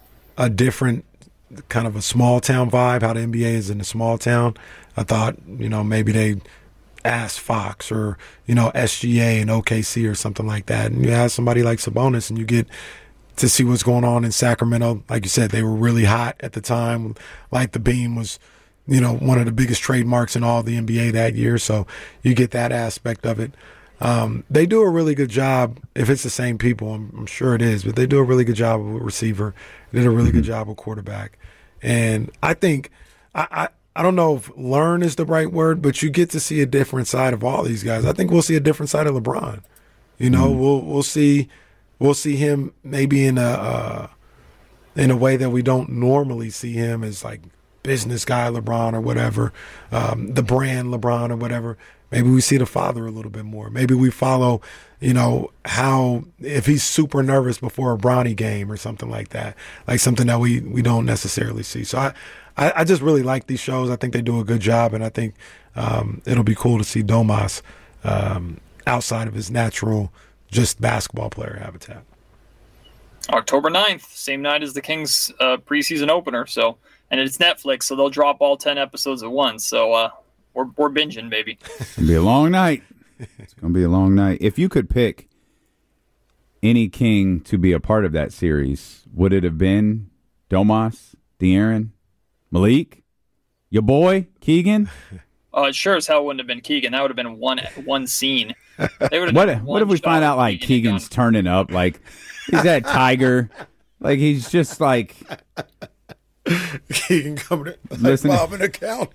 S5: a different kind of a small town vibe, how the N B A is in a small town. I thought, you know, maybe they asked Fox or, you know, S G A and O K C or something like that. And you have somebody like Sabonis and you get to see what's going on in Sacramento. Like you said, they were really hot at the time. Like the Beam was, you know, one of the biggest trademarks in all the N B A that year. So you get that aspect of it. Um, they do a really good job. If it's the same people, I'm, I'm sure it is, but they do a really good job with receiver. They did a really good job with quarterback. And I think, I, I, I don't know if learn is the right word, but you get to see a different side of all these guys. I think we'll see a different side of LeBron. You know, mm-hmm. we'll we'll see we'll see him maybe in a uh, in a way that we don't normally see him as like business guy LeBron or whatever, um, the brand LeBron or whatever. Maybe we see the father a little bit more. Maybe we follow, you know, how if he's super nervous before a Bronny game or something like that, like something that we, we don't necessarily see. So I, I, I just really like these shows. I think they do a good job, and I think um, it'll be cool to see Domas um, outside of his natural just basketball player habitat.
S10: October ninth, same night as the Kings uh, preseason opener. So, and it's Netflix, so they'll drop all ten episodes at once. So uh, we're we're binging, baby.
S6: It's gonna be a long night. It's gonna be a long night. If you could pick any King to be a part of that series, would it have been Domas, De'Aaron, Malik, your boy Keegan?
S10: Uh, it sure as hell wouldn't have been Keegan. That would have been one one scene. They would have
S6: what
S10: done
S6: what if we find out like
S10: Keegan
S6: Keegan's turning up, like he's that Tiger, like he's just like
S5: Keegan coming in, like
S6: listen,
S5: Bob and accounting.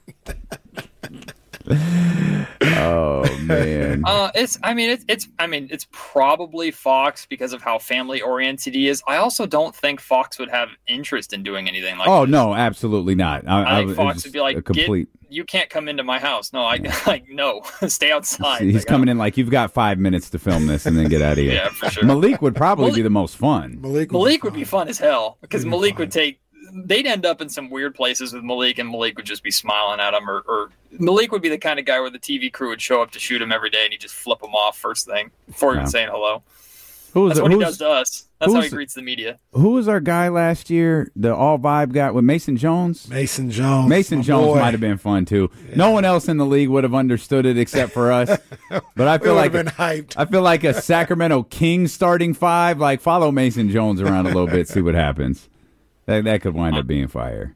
S6: Oh man.
S10: Uh, it's. I mean, it's. It's. I mean, it's probably Fox because of how family oriented he is. I also don't think Fox would have interest in doing anything like.
S6: Oh
S10: this.
S6: no, absolutely not. I,
S10: I think
S6: I,
S10: Fox would be like,
S6: complete.
S10: Get, you can't come into my house. No, I like no. Stay outside.
S6: He's
S10: like,
S6: coming in like you've got five minutes to film this and then get out of here.
S10: Yeah, for sure.
S6: Malik would probably
S10: Malik,
S6: be the most fun.
S5: Malik would,
S10: Malik
S5: be,
S10: would be fun as hell because
S5: He'd
S10: Malik
S5: fun.
S10: would take. They'd end up in some weird places with Malik, and Malik would just be smiling at him. Or, or Malik would be the kind of guy where the T V crew would show up to shoot him every day, and he'd just flip him off first thing before even
S6: Yeah.
S10: saying hello.
S6: Who's,
S10: That's what he
S6: who's-
S10: does to us. That's how he
S6: who's-
S10: greets the media.
S6: Who was our guy last year? The all vibe guy with Mason Jones.
S5: Mason Jones.
S6: Mason
S5: my
S6: Jones
S5: boy.
S6: might have been fun too. No one else in the league would have understood it except for us. But I
S5: We
S6: feel
S5: would
S6: like
S5: have been hyped.
S6: I feel like a Sacramento Kings starting five. Like follow Mason Jones around a little bit, see what happens. That that could wind up being fire.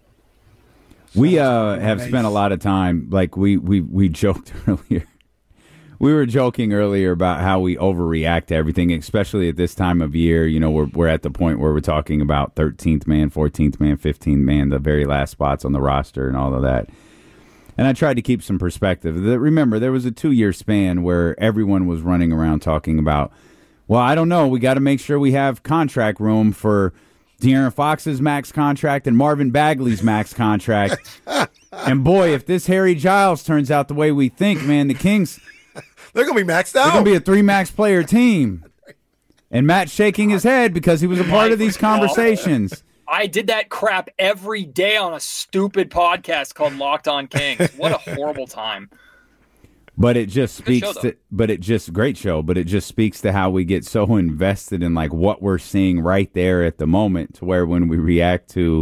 S6: We uh, have spent a lot of time, like we, we, we joked earlier. We were joking earlier about how we overreact to everything, especially at this time of year. You know, we're we're at the point where we're talking about thirteenth man, fourteenth man, fifteenth man, the very last spots on the roster and all of that. And I tried to keep some perspective. Remember, there was a two-year span where everyone was running around talking about, well, I don't know, we got to make sure we have contract room for De'Aaron Fox's max contract and Marvin Bagley's max contract. And boy, if this Harry Giles turns out the way we think, man, the Kings,
S5: They're going to be maxed out.
S6: they're going to be a three-max player team. And Matt's shaking his head because he was a part of these conversations.
S10: I did that crap every day on a stupid podcast called Locked On Kings. What a horrible time.
S6: But it just
S10: Good
S6: speaks
S10: show,
S6: to, but it just, great show, but it just speaks to how we get so invested in like what we're seeing right there at the moment to where when we react to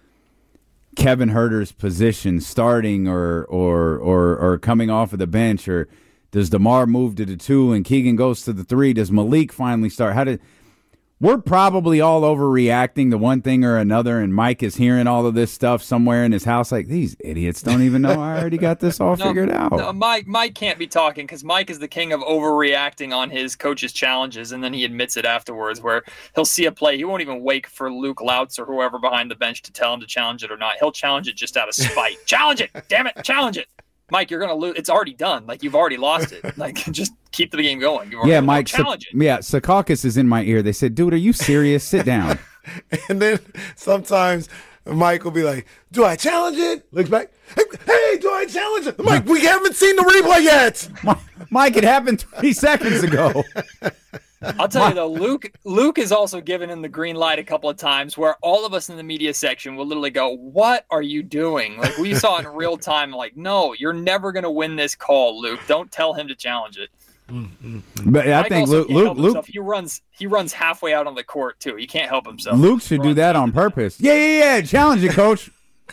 S6: Kevin Huerter's position starting or, or, or, or coming off of the bench, or does DeMar move to the two and Keegan goes to the three? Does Malik finally start? How did, we're probably all overreacting to one thing or another, and Mike is hearing all of this stuff somewhere in his house like, these idiots don't even know I already got this all
S10: No,
S6: figured out.
S10: no, Mike Mike can't be talking because Mike is the king of overreacting on his coach's challenges, and then he admits it afterwards where he'll see a play. He won't even wait for Luke Lautz or whoever behind the bench to tell him to challenge it or not. He'll challenge it just out of spite. Challenge it! Damn it! Challenge it! Mike, you're going to lose. It's already done. Like, you've already lost it. Like, just keep the game going. You've
S6: Yeah,
S10: already-
S6: Mike.
S10: challenge
S6: Sa-
S10: it.
S6: yeah, Secaucus is in my ear. They said, dude, are you serious? Sit down.
S5: And then sometimes Mike will be like, do I challenge it? Looks back. Hey, hey, do I challenge it? Mike, we haven't seen the replay yet.
S6: Mike, it happened three seconds ago.
S10: I'll tell you though, Luke Luke has also given him the green light a couple of times where all of us in the media section will literally go, what are you doing? Like, we saw it in real time, like, no, you're never going to win this call, Luke. Don't tell him to challenge it.
S6: But I
S10: Mike
S6: think
S10: also
S6: Luke,
S10: can't
S6: Luke,
S10: help
S6: Luke,
S10: himself. He runs he runs halfway out on the court too. He can't help himself.
S6: Luke should do that on purpose. Yeah, yeah, yeah. Challenge it, coach.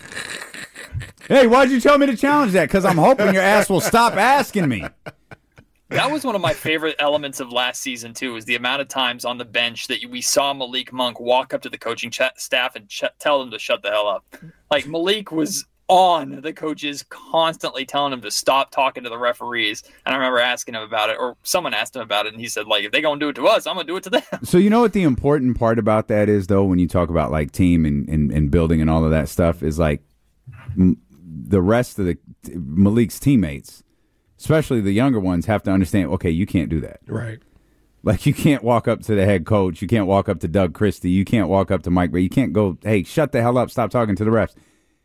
S6: Hey, why'd you tell me to challenge that? Because I'm hoping your ass will stop asking me.
S10: That was one of my favorite elements of last season too, is the amount of times on the bench that we saw Malik Monk walk up to the coaching ch- staff and ch- tell them to shut the hell up. Like, Malik was on the coaches constantly telling him to stop talking to the referees. And I remember asking him about it, or someone asked him about it, and he said, like, if they're going to do it to us, I'm going to do it to them.
S6: So you know what the important part about that is, though, when you talk about, like, team and, and, and building and all of that stuff, is, like, m- the rest of the Malik's teammates, especially the younger ones, have to understand, okay, you can't do that.
S5: Right.
S6: Like, you can't walk up to the head coach. You can't walk up to Doug Christie. You can't walk up to Mike Ray. You can't go, hey, shut the hell up. Stop talking to the refs.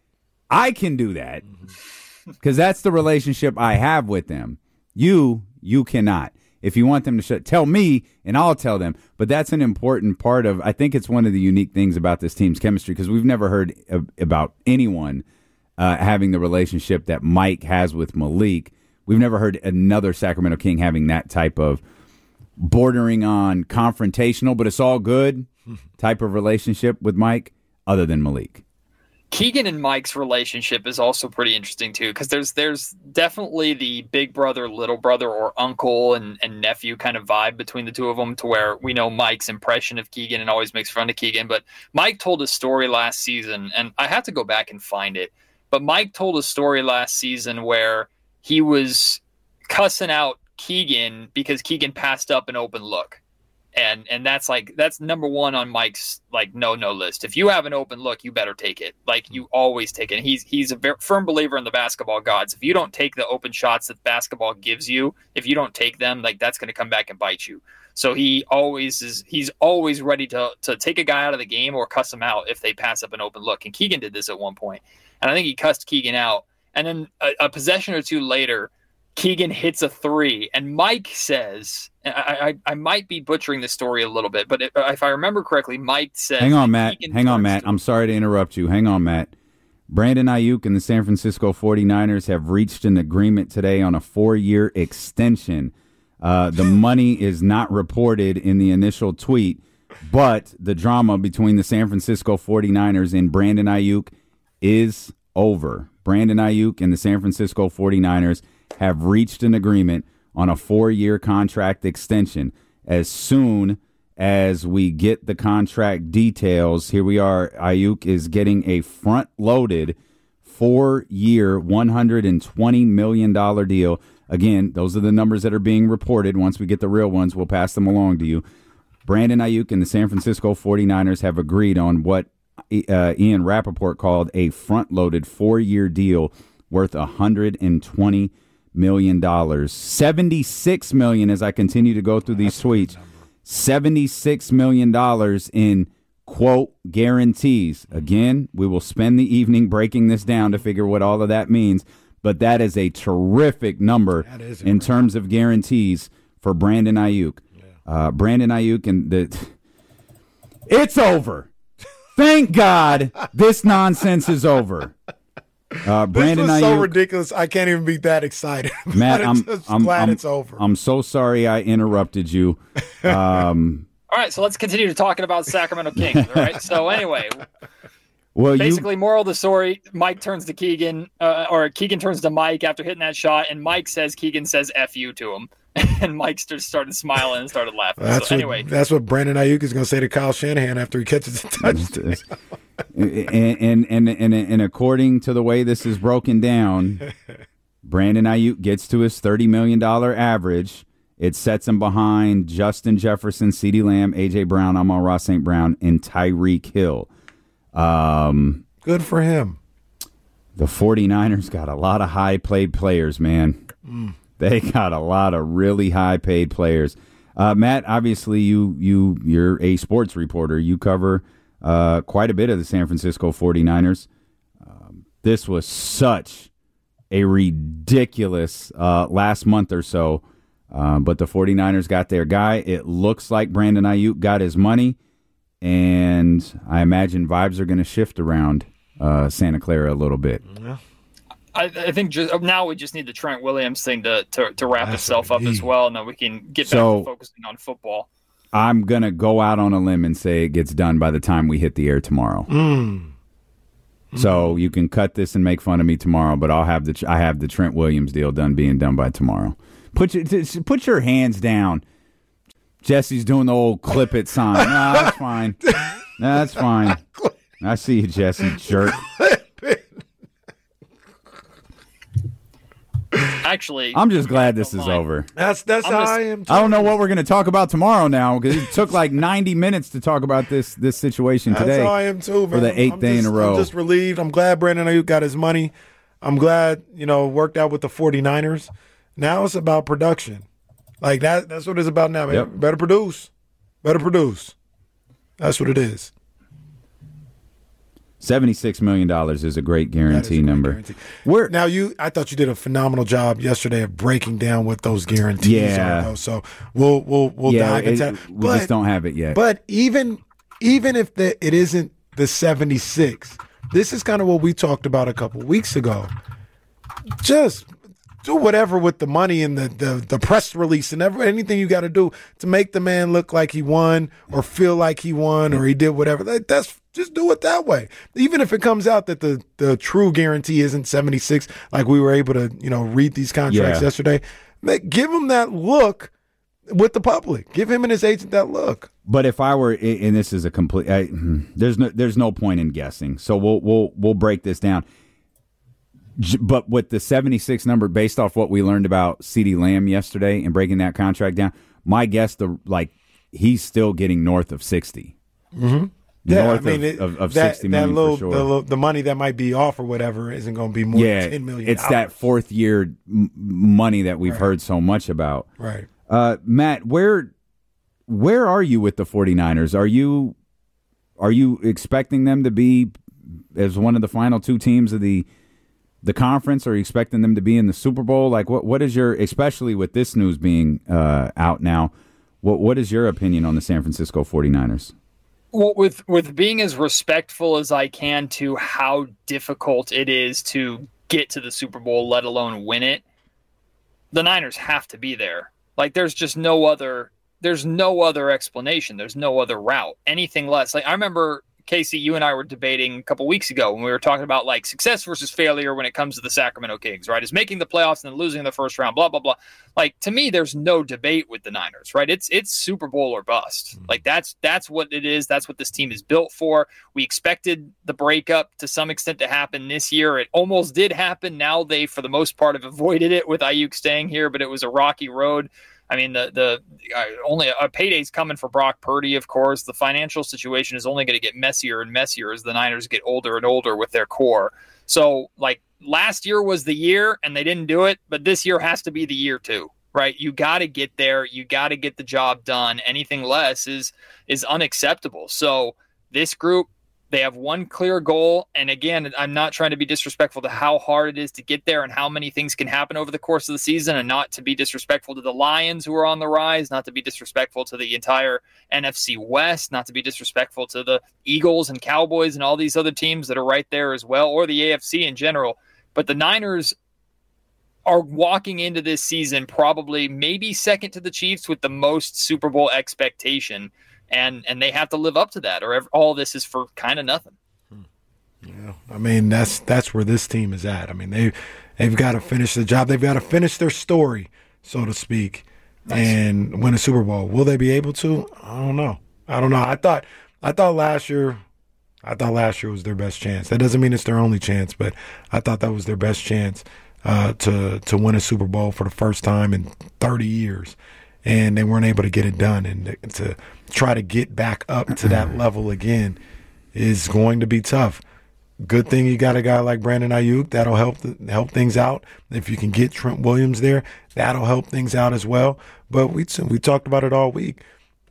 S6: I can do that because that's the relationship I have with them. You, you cannot. If you want them to shut, tell me and I'll tell them. But that's an important part of, I think it's one of the unique things about this team's chemistry because we've never heard of, about anyone uh, having the relationship that Mike has with Malik. We've never heard another Sacramento King having that type of bordering on confrontational, but it's all good type of relationship with Mike other than Malik.
S10: Keegan and Mike's relationship is also pretty interesting too, because there's there's definitely the big brother, little brother, or uncle and, and nephew kind of vibe between the two of them, to where we know Mike's impression of Keegan and always makes fun of Keegan. But Mike told a story last season, and I have to go back and find it. But Mike told a story last season where he was cussing out Keegan because Keegan passed up an open look. And and that's like that's number one on Mike's like no no list. If you have an open look, you better take it. Like you always take it. He's he's a very firm believer in the basketball gods. If you don't take the open shots that basketball gives you, if you don't take them, like that's going to come back and bite you. So he always is. He's always ready to to take a guy out of the game or cuss him out if they pass up an open look. And Keegan did this at one point, and I think he cussed Keegan out. And then a, a possession or two later, Keegan hits a three, and Mike says, I, I, I might be butchering the story a little bit, but if, if I remember correctly, Mike said...
S6: Hang on, Matt. Keegan Hang on, Matt. To- I'm sorry to interrupt you. Hang on, Matt. Brandon Ayuk and the San Francisco forty-niners have reached an agreement today on a four-year extension. Uh, the money is not reported in the initial tweet, but the drama between the San Francisco forty-niners and Brandon Ayuk is over. Brandon Ayuk and the San Francisco forty-niners have reached an agreement on a four-year contract extension. As soon as we get the contract details, here we are. Ayuk is getting a front-loaded four-year, one hundred twenty million dollars deal. Again, those are the numbers that are being reported. Once we get the real ones, we'll pass them along to you. Brandon Ayuk and the San Francisco forty-niners have agreed on what uh, Ian Rappaport called a front-loaded four-year deal worth one hundred twenty million dollars. seventy-six million dollars as I continue to go through these tweets. seventy-six million dollars in, quote, guarantees. Again, we will spend the evening breaking this down to figure what all of that means, but that is a terrific number in terms of guarantees for Brandon Ayuk. Uh, Brandon Ayuk and the... It's over. Thank God this nonsense is over. Uh, Brandon
S5: this was so
S6: Ayuk,
S5: ridiculous. I can't even be that excited.
S6: Matt, I'm,
S5: just
S6: I'm
S5: glad
S6: I'm,
S5: it's over.
S6: I'm so sorry I interrupted you. Um,
S10: all right, so let's continue to talking about Sacramento Kings. All right, so anyway,
S6: well,
S10: basically,
S6: you,
S10: moral of the story: Mike turns to Keegan, uh, or Keegan turns to Mike after hitting that shot, and Mike says Keegan says "F you" to him, and Mike just started smiling and started laughing.
S5: That's
S10: so
S5: what,
S10: anyway,
S5: that's what Brandon Ayuk is going to say to Kyle Shanahan after he catches a touchdown.
S6: and, and, and, and, and according to the way this is broken down, Brandon Ayuk gets to his thirty million dollars average. It sets him behind Justin Jefferson, CeeDee Lamb, A J. Brown, Amon-Ra Saint Brown, and Tyreek Hill. Um,
S5: Good for him.
S6: The forty-niners got a lot of high-paid players, man. Mm. They got a lot of really high-paid players. Uh, Matt, obviously, you, you, you're a sports reporter. You cover uh, quite a bit of the San Francisco forty-niners. Um, this was such a ridiculous uh, last month or so. Uh, but the forty-niners got their guy. It looks like Brandon Ayuk got his money, and I imagine vibes are going to shift around uh, Santa Clara a little bit.
S5: Yeah.
S10: I, I think just, now we just need the Trent Williams thing to to, to wrap
S5: That's
S10: itself up as well, and then we can get back
S6: So,
S10: to focusing on football.
S6: I'm going to go out on a limb and say it gets done by the time we hit the air tomorrow.
S5: Mm.
S6: So you can cut this and make fun of me tomorrow, but I'll have the I have the Trent Williams deal done being done by tomorrow. Put your put your hands down. Jesse's doing the old clip it sign. No, that's fine. No, that's fine. I see you, Jesse, jerk.
S10: actually,
S6: I'm just glad this is
S10: mind.
S6: over.
S5: That's that's
S10: I'm
S5: how
S10: just-
S5: I am. Too.
S6: I don't know what we're going to talk about tomorrow now because it took like ninety minutes to talk about this this situation
S5: That's
S6: today.
S5: how I am too, man.
S6: for the eighth
S5: I'm
S6: day
S5: just,
S6: in a row.
S5: I'm just relieved. I'm glad Brandon Ayuk got his money. I'm glad, you know, it worked out with the 49ers. Now it's about production. Like that that's what it's about now, man.
S6: Yep.
S5: Better produce. Better produce. That's what it is.
S6: seventy-six million dollars is a great
S5: That is a
S6: guarantee
S5: great
S6: number.
S5: guarantee.
S6: We're,
S5: Now you I thought you did a phenomenal job yesterday of breaking down what those guarantees
S6: Yeah.
S5: are though. So we'll we'll we'll
S6: yeah,
S5: dive into
S6: it-
S5: that.
S6: we just don't have it yet.
S5: But even even if the, it isn't the seventy-six, this is kind of what we talked about a couple weeks ago. Just do whatever with the money and the, the, the press release and every, anything you got to do to make the man look like he won or feel like he won or he did whatever. That, that's just do it that way. Even if it comes out that the, the true guarantee isn't seventy-six, like we were able to, you know, read these contracts
S6: Yeah.
S5: yesterday, make, give him that look with the public. Give him and his agent that look.
S6: But if I were, and this is a complete, I, there's no, there's no point in guessing. So we'll, we'll, we'll break this down. J- But with the seventy-six number, based off what we learned about CeeDee Lamb yesterday and breaking that contract down, my guess, the like, he's still getting north of sixty.
S5: Mm-hmm. Yeah,
S6: North
S5: I mean,
S6: of,
S5: it,
S6: of, of
S5: that,
S6: sixty
S5: that
S6: million
S5: little,
S6: for sure.
S5: the, little- the money that might be off or whatever isn't going to be more
S6: yeah,
S5: than ten million.
S6: it's that fourth year m- money that we've
S5: Right.
S6: heard so much about.
S5: Right.
S6: Uh, Matt, where where are you with the 49ers? Are you are you expecting them to be as one of the final two teams of the the conference? Are you expecting them to be in the Super Bowl? Like, what what is your, especially with this news being uh, out now, what what is your opinion on the San Francisco 49ers?
S10: Well, with with being as respectful as I can to how difficult it is to get to the Super Bowl, let alone win it, the Niners have to be there. Like, there's just no other. There's no other explanation. There's no other route. Anything less. Like, I remember, Casey, you and I were debating a couple weeks ago when we were talking about like success versus failure when it comes to the Sacramento Kings, right? Is making the playoffs and then losing in the first round, blah, blah, blah. Like, to me, there's no debate with the Niners, right? It's it's Super Bowl or bust. Like, that's that's what it is. That's what this team is built for. We expected the breakup to some extent to happen this year. It almost did happen. Now they, for the most part, have avoided it with Ayuk staying here, but it was a rocky road. I mean, the the uh, only a payday's coming for Brock Purdy, of course. The financial situation is only going to get messier and messier as the Niners get older and older with their core. So, like, last year was the year, and they didn't do it, but this year has to be the year too, right? You got to get there. You got to get the job done. Anything less is is unacceptable. So, this group, they have one clear goal. And again, I'm not trying to be disrespectful to how hard it is to get there and how many things can happen over the course of the season, and not to be disrespectful to the Lions who are on the rise, not to be disrespectful to the entire N F C West, not to be disrespectful to the Eagles and Cowboys and all these other teams that are right there as well, or the A F C in general. But the Niners are walking into this season probably maybe second to the Chiefs with the most Super Bowl expectation. And and they have to live up to that, or all this is for kind of nothing.
S5: Yeah, I mean that's that's where this team is at. I mean they they've got to finish the job. They've got to finish their story, so to speak, nice. and win a Super Bowl. Will they be able to? I don't know. I don't know. I thought I thought last year, I thought last year was their best chance. That doesn't mean it's their only chance, but I thought that was their best chance uh, to to win a Super Bowl for the first time in thirty years. And they weren't able to get it done. And to try to get back up to that level again is going to be tough. Good thing you got a guy like Brandon Ayuk. That'll help help things out. If you can get Trent Williams there, that'll help things out as well. But we we talked about it all week.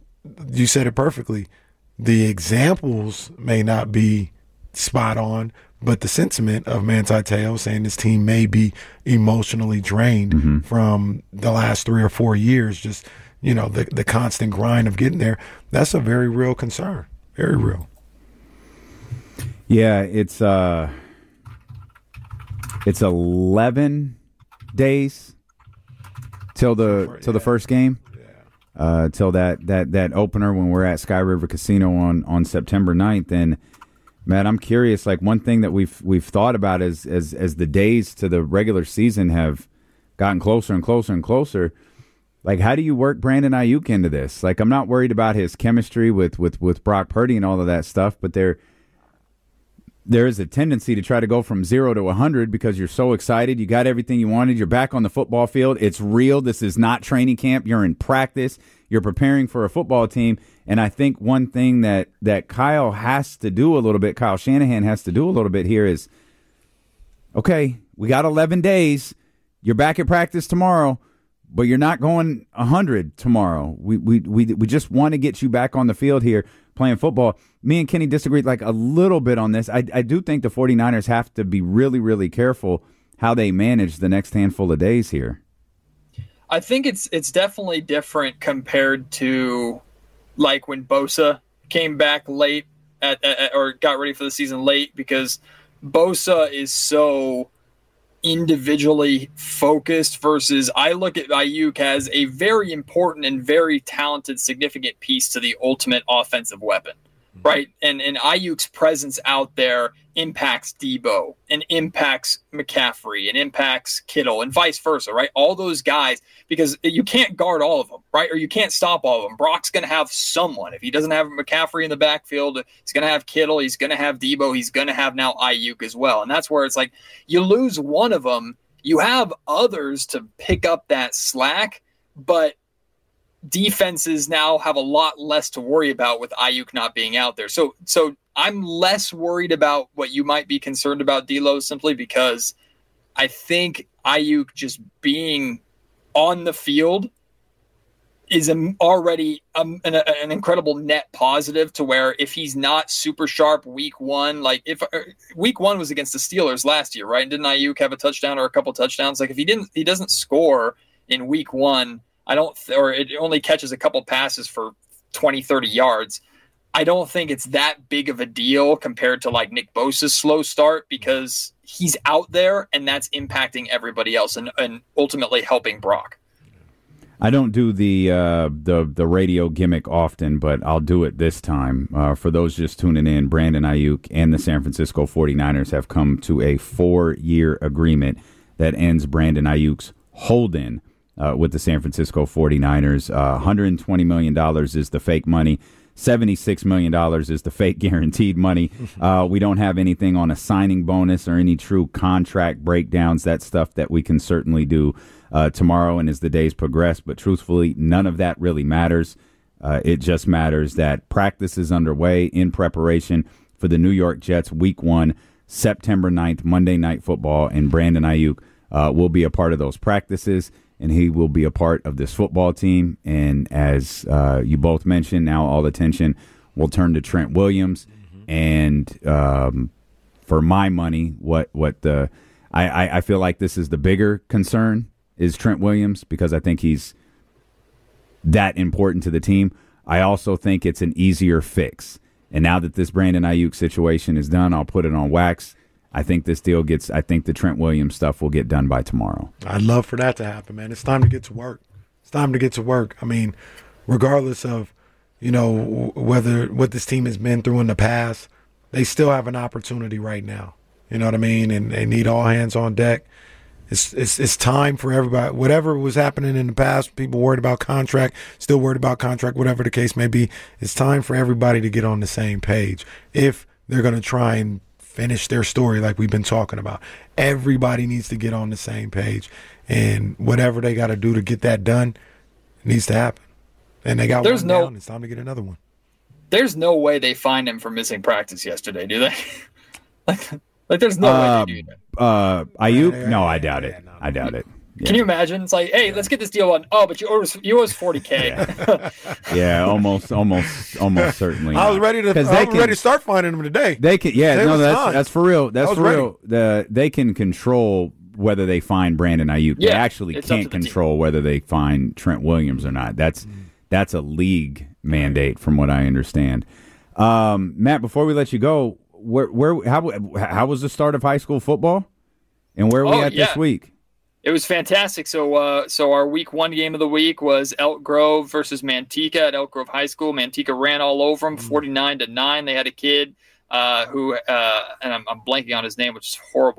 S5: You said it perfectly. The examples may not be spot on, but the sentiment of Manti Te'o saying this team may be emotionally drained mm-hmm. from the last three or four years, just, you know, the, the constant grind of getting there, that's a very real concern. Very real.
S6: Yeah, it's uh, it's eleven days till the till the first game. Uh, till that, that, that opener when we're at Sky River Casino on, on September ninth. And Matt, I'm curious, like one thing that we've we've thought about is as as the days to the regular season have gotten closer and closer and closer, like how do you work Brandon Ayuk into this? Like I'm not worried about his chemistry with with, with Brock Purdy and all of that stuff, but there there is a tendency to try to go from zero to one hundred because you're so excited. You got everything you wanted. You're back on the football field. It's real. This is not training camp. You're in practice. You're preparing for a football team. And I think one thing that, that Kyle has to do a little bit, Kyle Shanahan has to do a little bit here is, okay, we got eleven days. You're back at practice tomorrow, but you're not going one hundred tomorrow. We we we we just want to get you back on the field here playing football. Me and Kenny disagreed like a little bit on this. I, I do think the 49ers have to be really, really careful how they manage the next handful of days here.
S10: I think it's it's definitely different compared to like when Bosa came back late at, at or got ready for the season late, because Bosa is so individually focused versus I look at Ayuk as a very important and very talented, significant piece to the ultimate offensive weapon, right? And and Ayuk's presence out there impacts Debo and impacts McCaffrey and impacts Kittle and vice versa, right? All those guys, because you can't guard all of them, right? Or you can't stop all of them. Brock's going to have someone. If he doesn't have McCaffrey in the backfield, he's going to have Kittle, he's going to have Debo, he's going to have now Ayuk as well. And that's where it's like you lose one of them, you have others to pick up that slack, but defenses now have a lot less to worry about with Ayuk not being out there. So, so I'm less worried about what you might be concerned about, D-Lo, simply because I think Ayuk just being on the field is a, already a, an, an incredible net positive, to where if he's not super sharp week one, like if uh, week one was against the Steelers last year, right? And didn't Ayuk have a touchdown or a couple touchdowns? Like if he didn't, he doesn't score in week one, I don't, th- or it only catches a couple passes for twenty, thirty yards. I don't think it's that big of a deal compared to like Nick Bosa's slow start, because he's out there and that's impacting everybody else and, and ultimately helping Brock.
S6: I don't do the uh, the the radio gimmick often, but I'll do it this time. Uh, for those just tuning in, Brandon Ayuk and the San Francisco 49ers have come to a four-year agreement that ends Brandon Ayuk's hold-in uh, with the San Francisco 49ers. Uh, one hundred twenty million dollars is the fake money. seventy-six million dollars is the fake guaranteed money. Uh, we don't have anything on a signing bonus or any true contract breakdowns. That's stuff that we can certainly do uh, tomorrow and as the days progress. But truthfully, none of that really matters. Uh, it just matters that practice is underway in preparation for the New York Jets week one, September ninth, Monday Night Football. And Brandon Ayuk uh, will be a part of those practices, and he will be a part of this football team. And as uh, you both mentioned, now all attention will turn to Trent Williams. Mm-hmm. And um, for my money, what what the I, I, I feel like this is the bigger concern is Trent Williams, because I think he's that important to the team. I also think it's an easier fix. And now that this Brandon Ayuk situation is done, I'll put it on wax. I think this deal gets, I think the Trent Williams stuff will get done by tomorrow.
S5: I'd love for that to happen, man. It's time to get to work. It's time to get to work. I mean, regardless of, you know, whether what this team has been through in the past, they still have an opportunity right now. You know what I mean? And they need all hands on deck. It's it's it's time for everybody. Whatever was happening in the past, people worried about contract, still worried about contract, whatever the case may be. It's time for everybody to get on the same page if they're going to try and finish their story like we've been talking about. Everybody needs to get on the same page, and whatever they got to do to get that done needs to happen. And they got
S10: there's
S5: one
S10: no,
S5: down. It's time to get another one.
S10: There's no way they find him for missing practice yesterday, do they? like, like, there's no
S6: uh,
S10: way they do that.
S6: Uh, Ayuk? Yeah, yeah, no, yeah, I doubt yeah, it. No, no. I doubt it. Yeah.
S10: Can you imagine? It's like, hey, let's get this deal on. Oh, but you owe us, you owe us forty K.
S6: Yeah. yeah, almost, almost, almost certainly.
S5: I was ready to. I was can, ready to start finding them today.
S6: They can. Yeah,
S5: today
S6: no, that's
S5: time.
S6: that's for real. That's for
S5: ready.
S6: real. The they can control whether they find Brandon Ayuk.
S10: Yeah,
S6: they actually can't control whether they find Trent Williams or not. That's mm. that's a league mandate, from what I understand. Um, Matt, before we let you go, where where how how was the start of high school football, and where are we
S10: oh,
S6: at
S10: yeah.
S6: this week?
S10: It was fantastic. So, uh, so our week one game of the week was Elk Grove versus Manteca at Elk Grove High School. Manteca ran all over them, forty-nine to nine. They had a kid uh, who, uh, and I'm, I'm blanking on his name, which is horrible.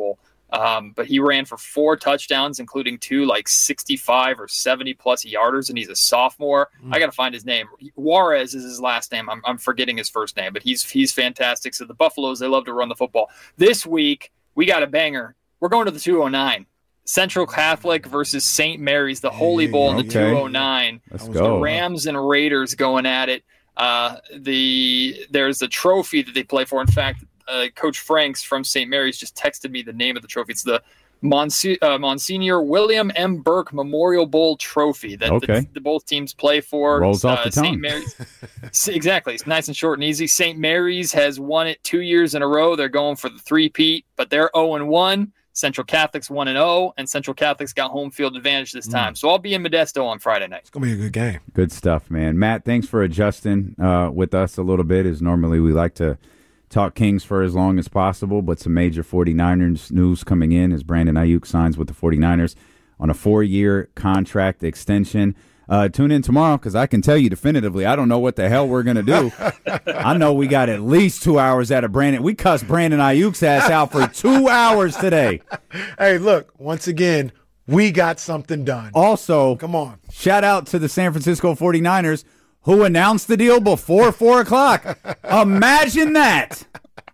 S10: Um, but he ran for four touchdowns, including two like sixty-five or seventy plus yarders, and he's a sophomore. Mm. I got to find his name. Juarez is his last name. I'm, I'm forgetting his first name, but he's he's fantastic. So the Buffaloes, they love to run the football. This week, we got a banger. We're going to the two oh nine. Central Catholic versus Saint Mary's, the Holy Bowl in the
S6: okay.
S10: two oh nine.
S6: Let's
S10: The
S6: go.
S10: Rams and Raiders going at it. Uh, the There's a trophy that they play for. In fact, uh, Coach Franks from Saint Mary's just texted me the name of the trophy. It's the Monse- uh, Monsignor William M. Burke Memorial Bowl Trophy that
S6: okay.
S10: the, the both teams play for.
S6: Rolls off
S10: uh,
S6: the tongue.
S10: Saint Mary's. Exactly. It's nice and short and easy. Saint Mary's has won it two years in a row. They're going for the three-peat, but they're oh and one. Central Catholic's one and oh, and Central Catholic's got home field advantage this time. Mm. So I'll be in Modesto on Friday night.
S5: It's going to be a good game.
S6: Good stuff, man. Matt, thanks for adjusting uh, with us a little bit, as normally we like to talk Kings for as long as possible, but some major 49ers news coming in as Brandon Ayuk signs with the 49ers on a four-year contract extension. Uh, tune in tomorrow because I can tell you definitively I don't know what the hell we're going to do. I know we got at least two hours out of Brandon. We cussed Brandon Ayuk's ass out for two hours today.
S5: Hey, look, once again, we got something done.
S6: Also,
S5: come on.
S6: Shout out to the San Francisco 49ers who announced the deal before four o'clock. Imagine that.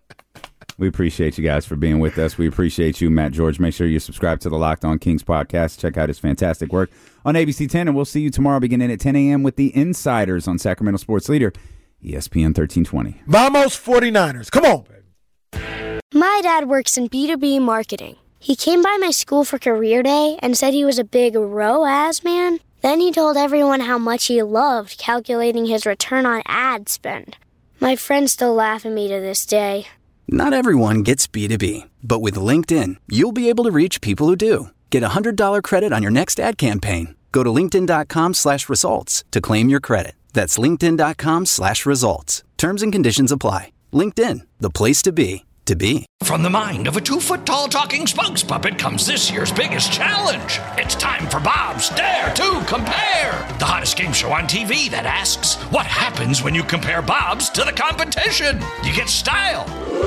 S6: We appreciate you guys for being with us. We appreciate you, Matt George. Make sure you subscribe to the Locked On Kings podcast. Check out his fantastic work on A B C ten, and we'll see you tomorrow beginning at ten a.m. with the Insiders on Sacramento Sports Leader, E S P N thirteen twenty.
S5: Vamos 49ers. Come on, baby.
S1: My dad works in B two B marketing. He came by my school for career day and said he was a big R O A S man. Then he told everyone how much he loved calculating his return on ad spend. My friends still laugh at me to this day.
S2: Not everyone gets B two B, but with LinkedIn, you'll be able to reach people who do. Get a one hundred dollars credit on your next ad campaign. Go to linkedin.com slash results to claim your credit. That's linkedin.com slash results. Terms and conditions apply. LinkedIn, the place to be, to be.
S3: From the mind of a two-foot-tall talking spokes puppet comes this year's biggest challenge. It's time for Bob's Dare to Compare, the hottest game show on T V that asks, what happens when you compare Bob's to the competition? You get style.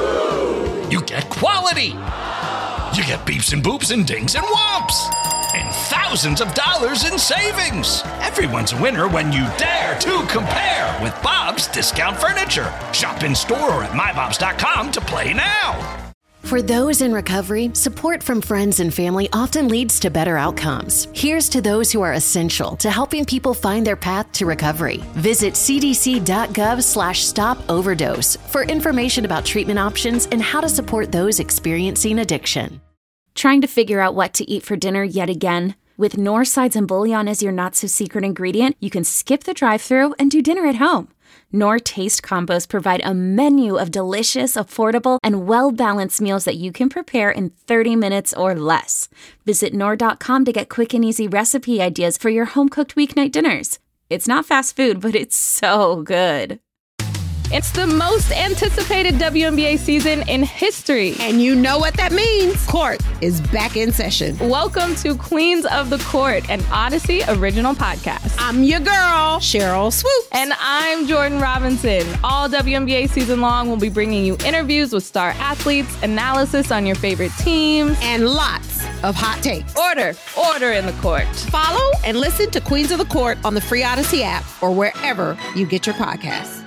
S3: You get quality. You get beeps and boops and dings and whomps. And thousands of dollars in savings. Everyone's a winner when you dare to compare with Bob's Discount Furniture. Shop in store or at my bobs dot com to play now.
S4: For those in recovery, support from friends and family often leads to better outcomes. Here's to those who are essential to helping people find their path to recovery. Visit cdc.gov slash stop overdose for information about treatment options and how to support those experiencing addiction.
S11: Trying to figure out what to eat for dinner yet again? With Knorr sides and bouillon as your not-so-secret ingredient, you can skip the drive-thru and do dinner at home. Knorr Taste Combos provide a menu of delicious, affordable, and well-balanced meals that you can prepare in thirty minutes or less. Visit Knorr dot com to get quick and easy recipe ideas for your home-cooked weeknight dinners. It's not fast food, but it's so good.
S8: It's the most anticipated W N B A season in history.
S9: And you know what that means. Court is back in session.
S8: Welcome to Queens of the Court, an Odyssey original podcast.
S9: I'm your girl, Cheryl Swoop.
S8: And I'm Jordan Robinson. All W N B A season long, we'll be bringing you interviews with star athletes, analysis on your favorite teams,
S9: and lots of hot takes.
S8: Order, order in the court.
S9: Follow and listen to Queens of the Court on the free Odyssey app or wherever you get your podcasts.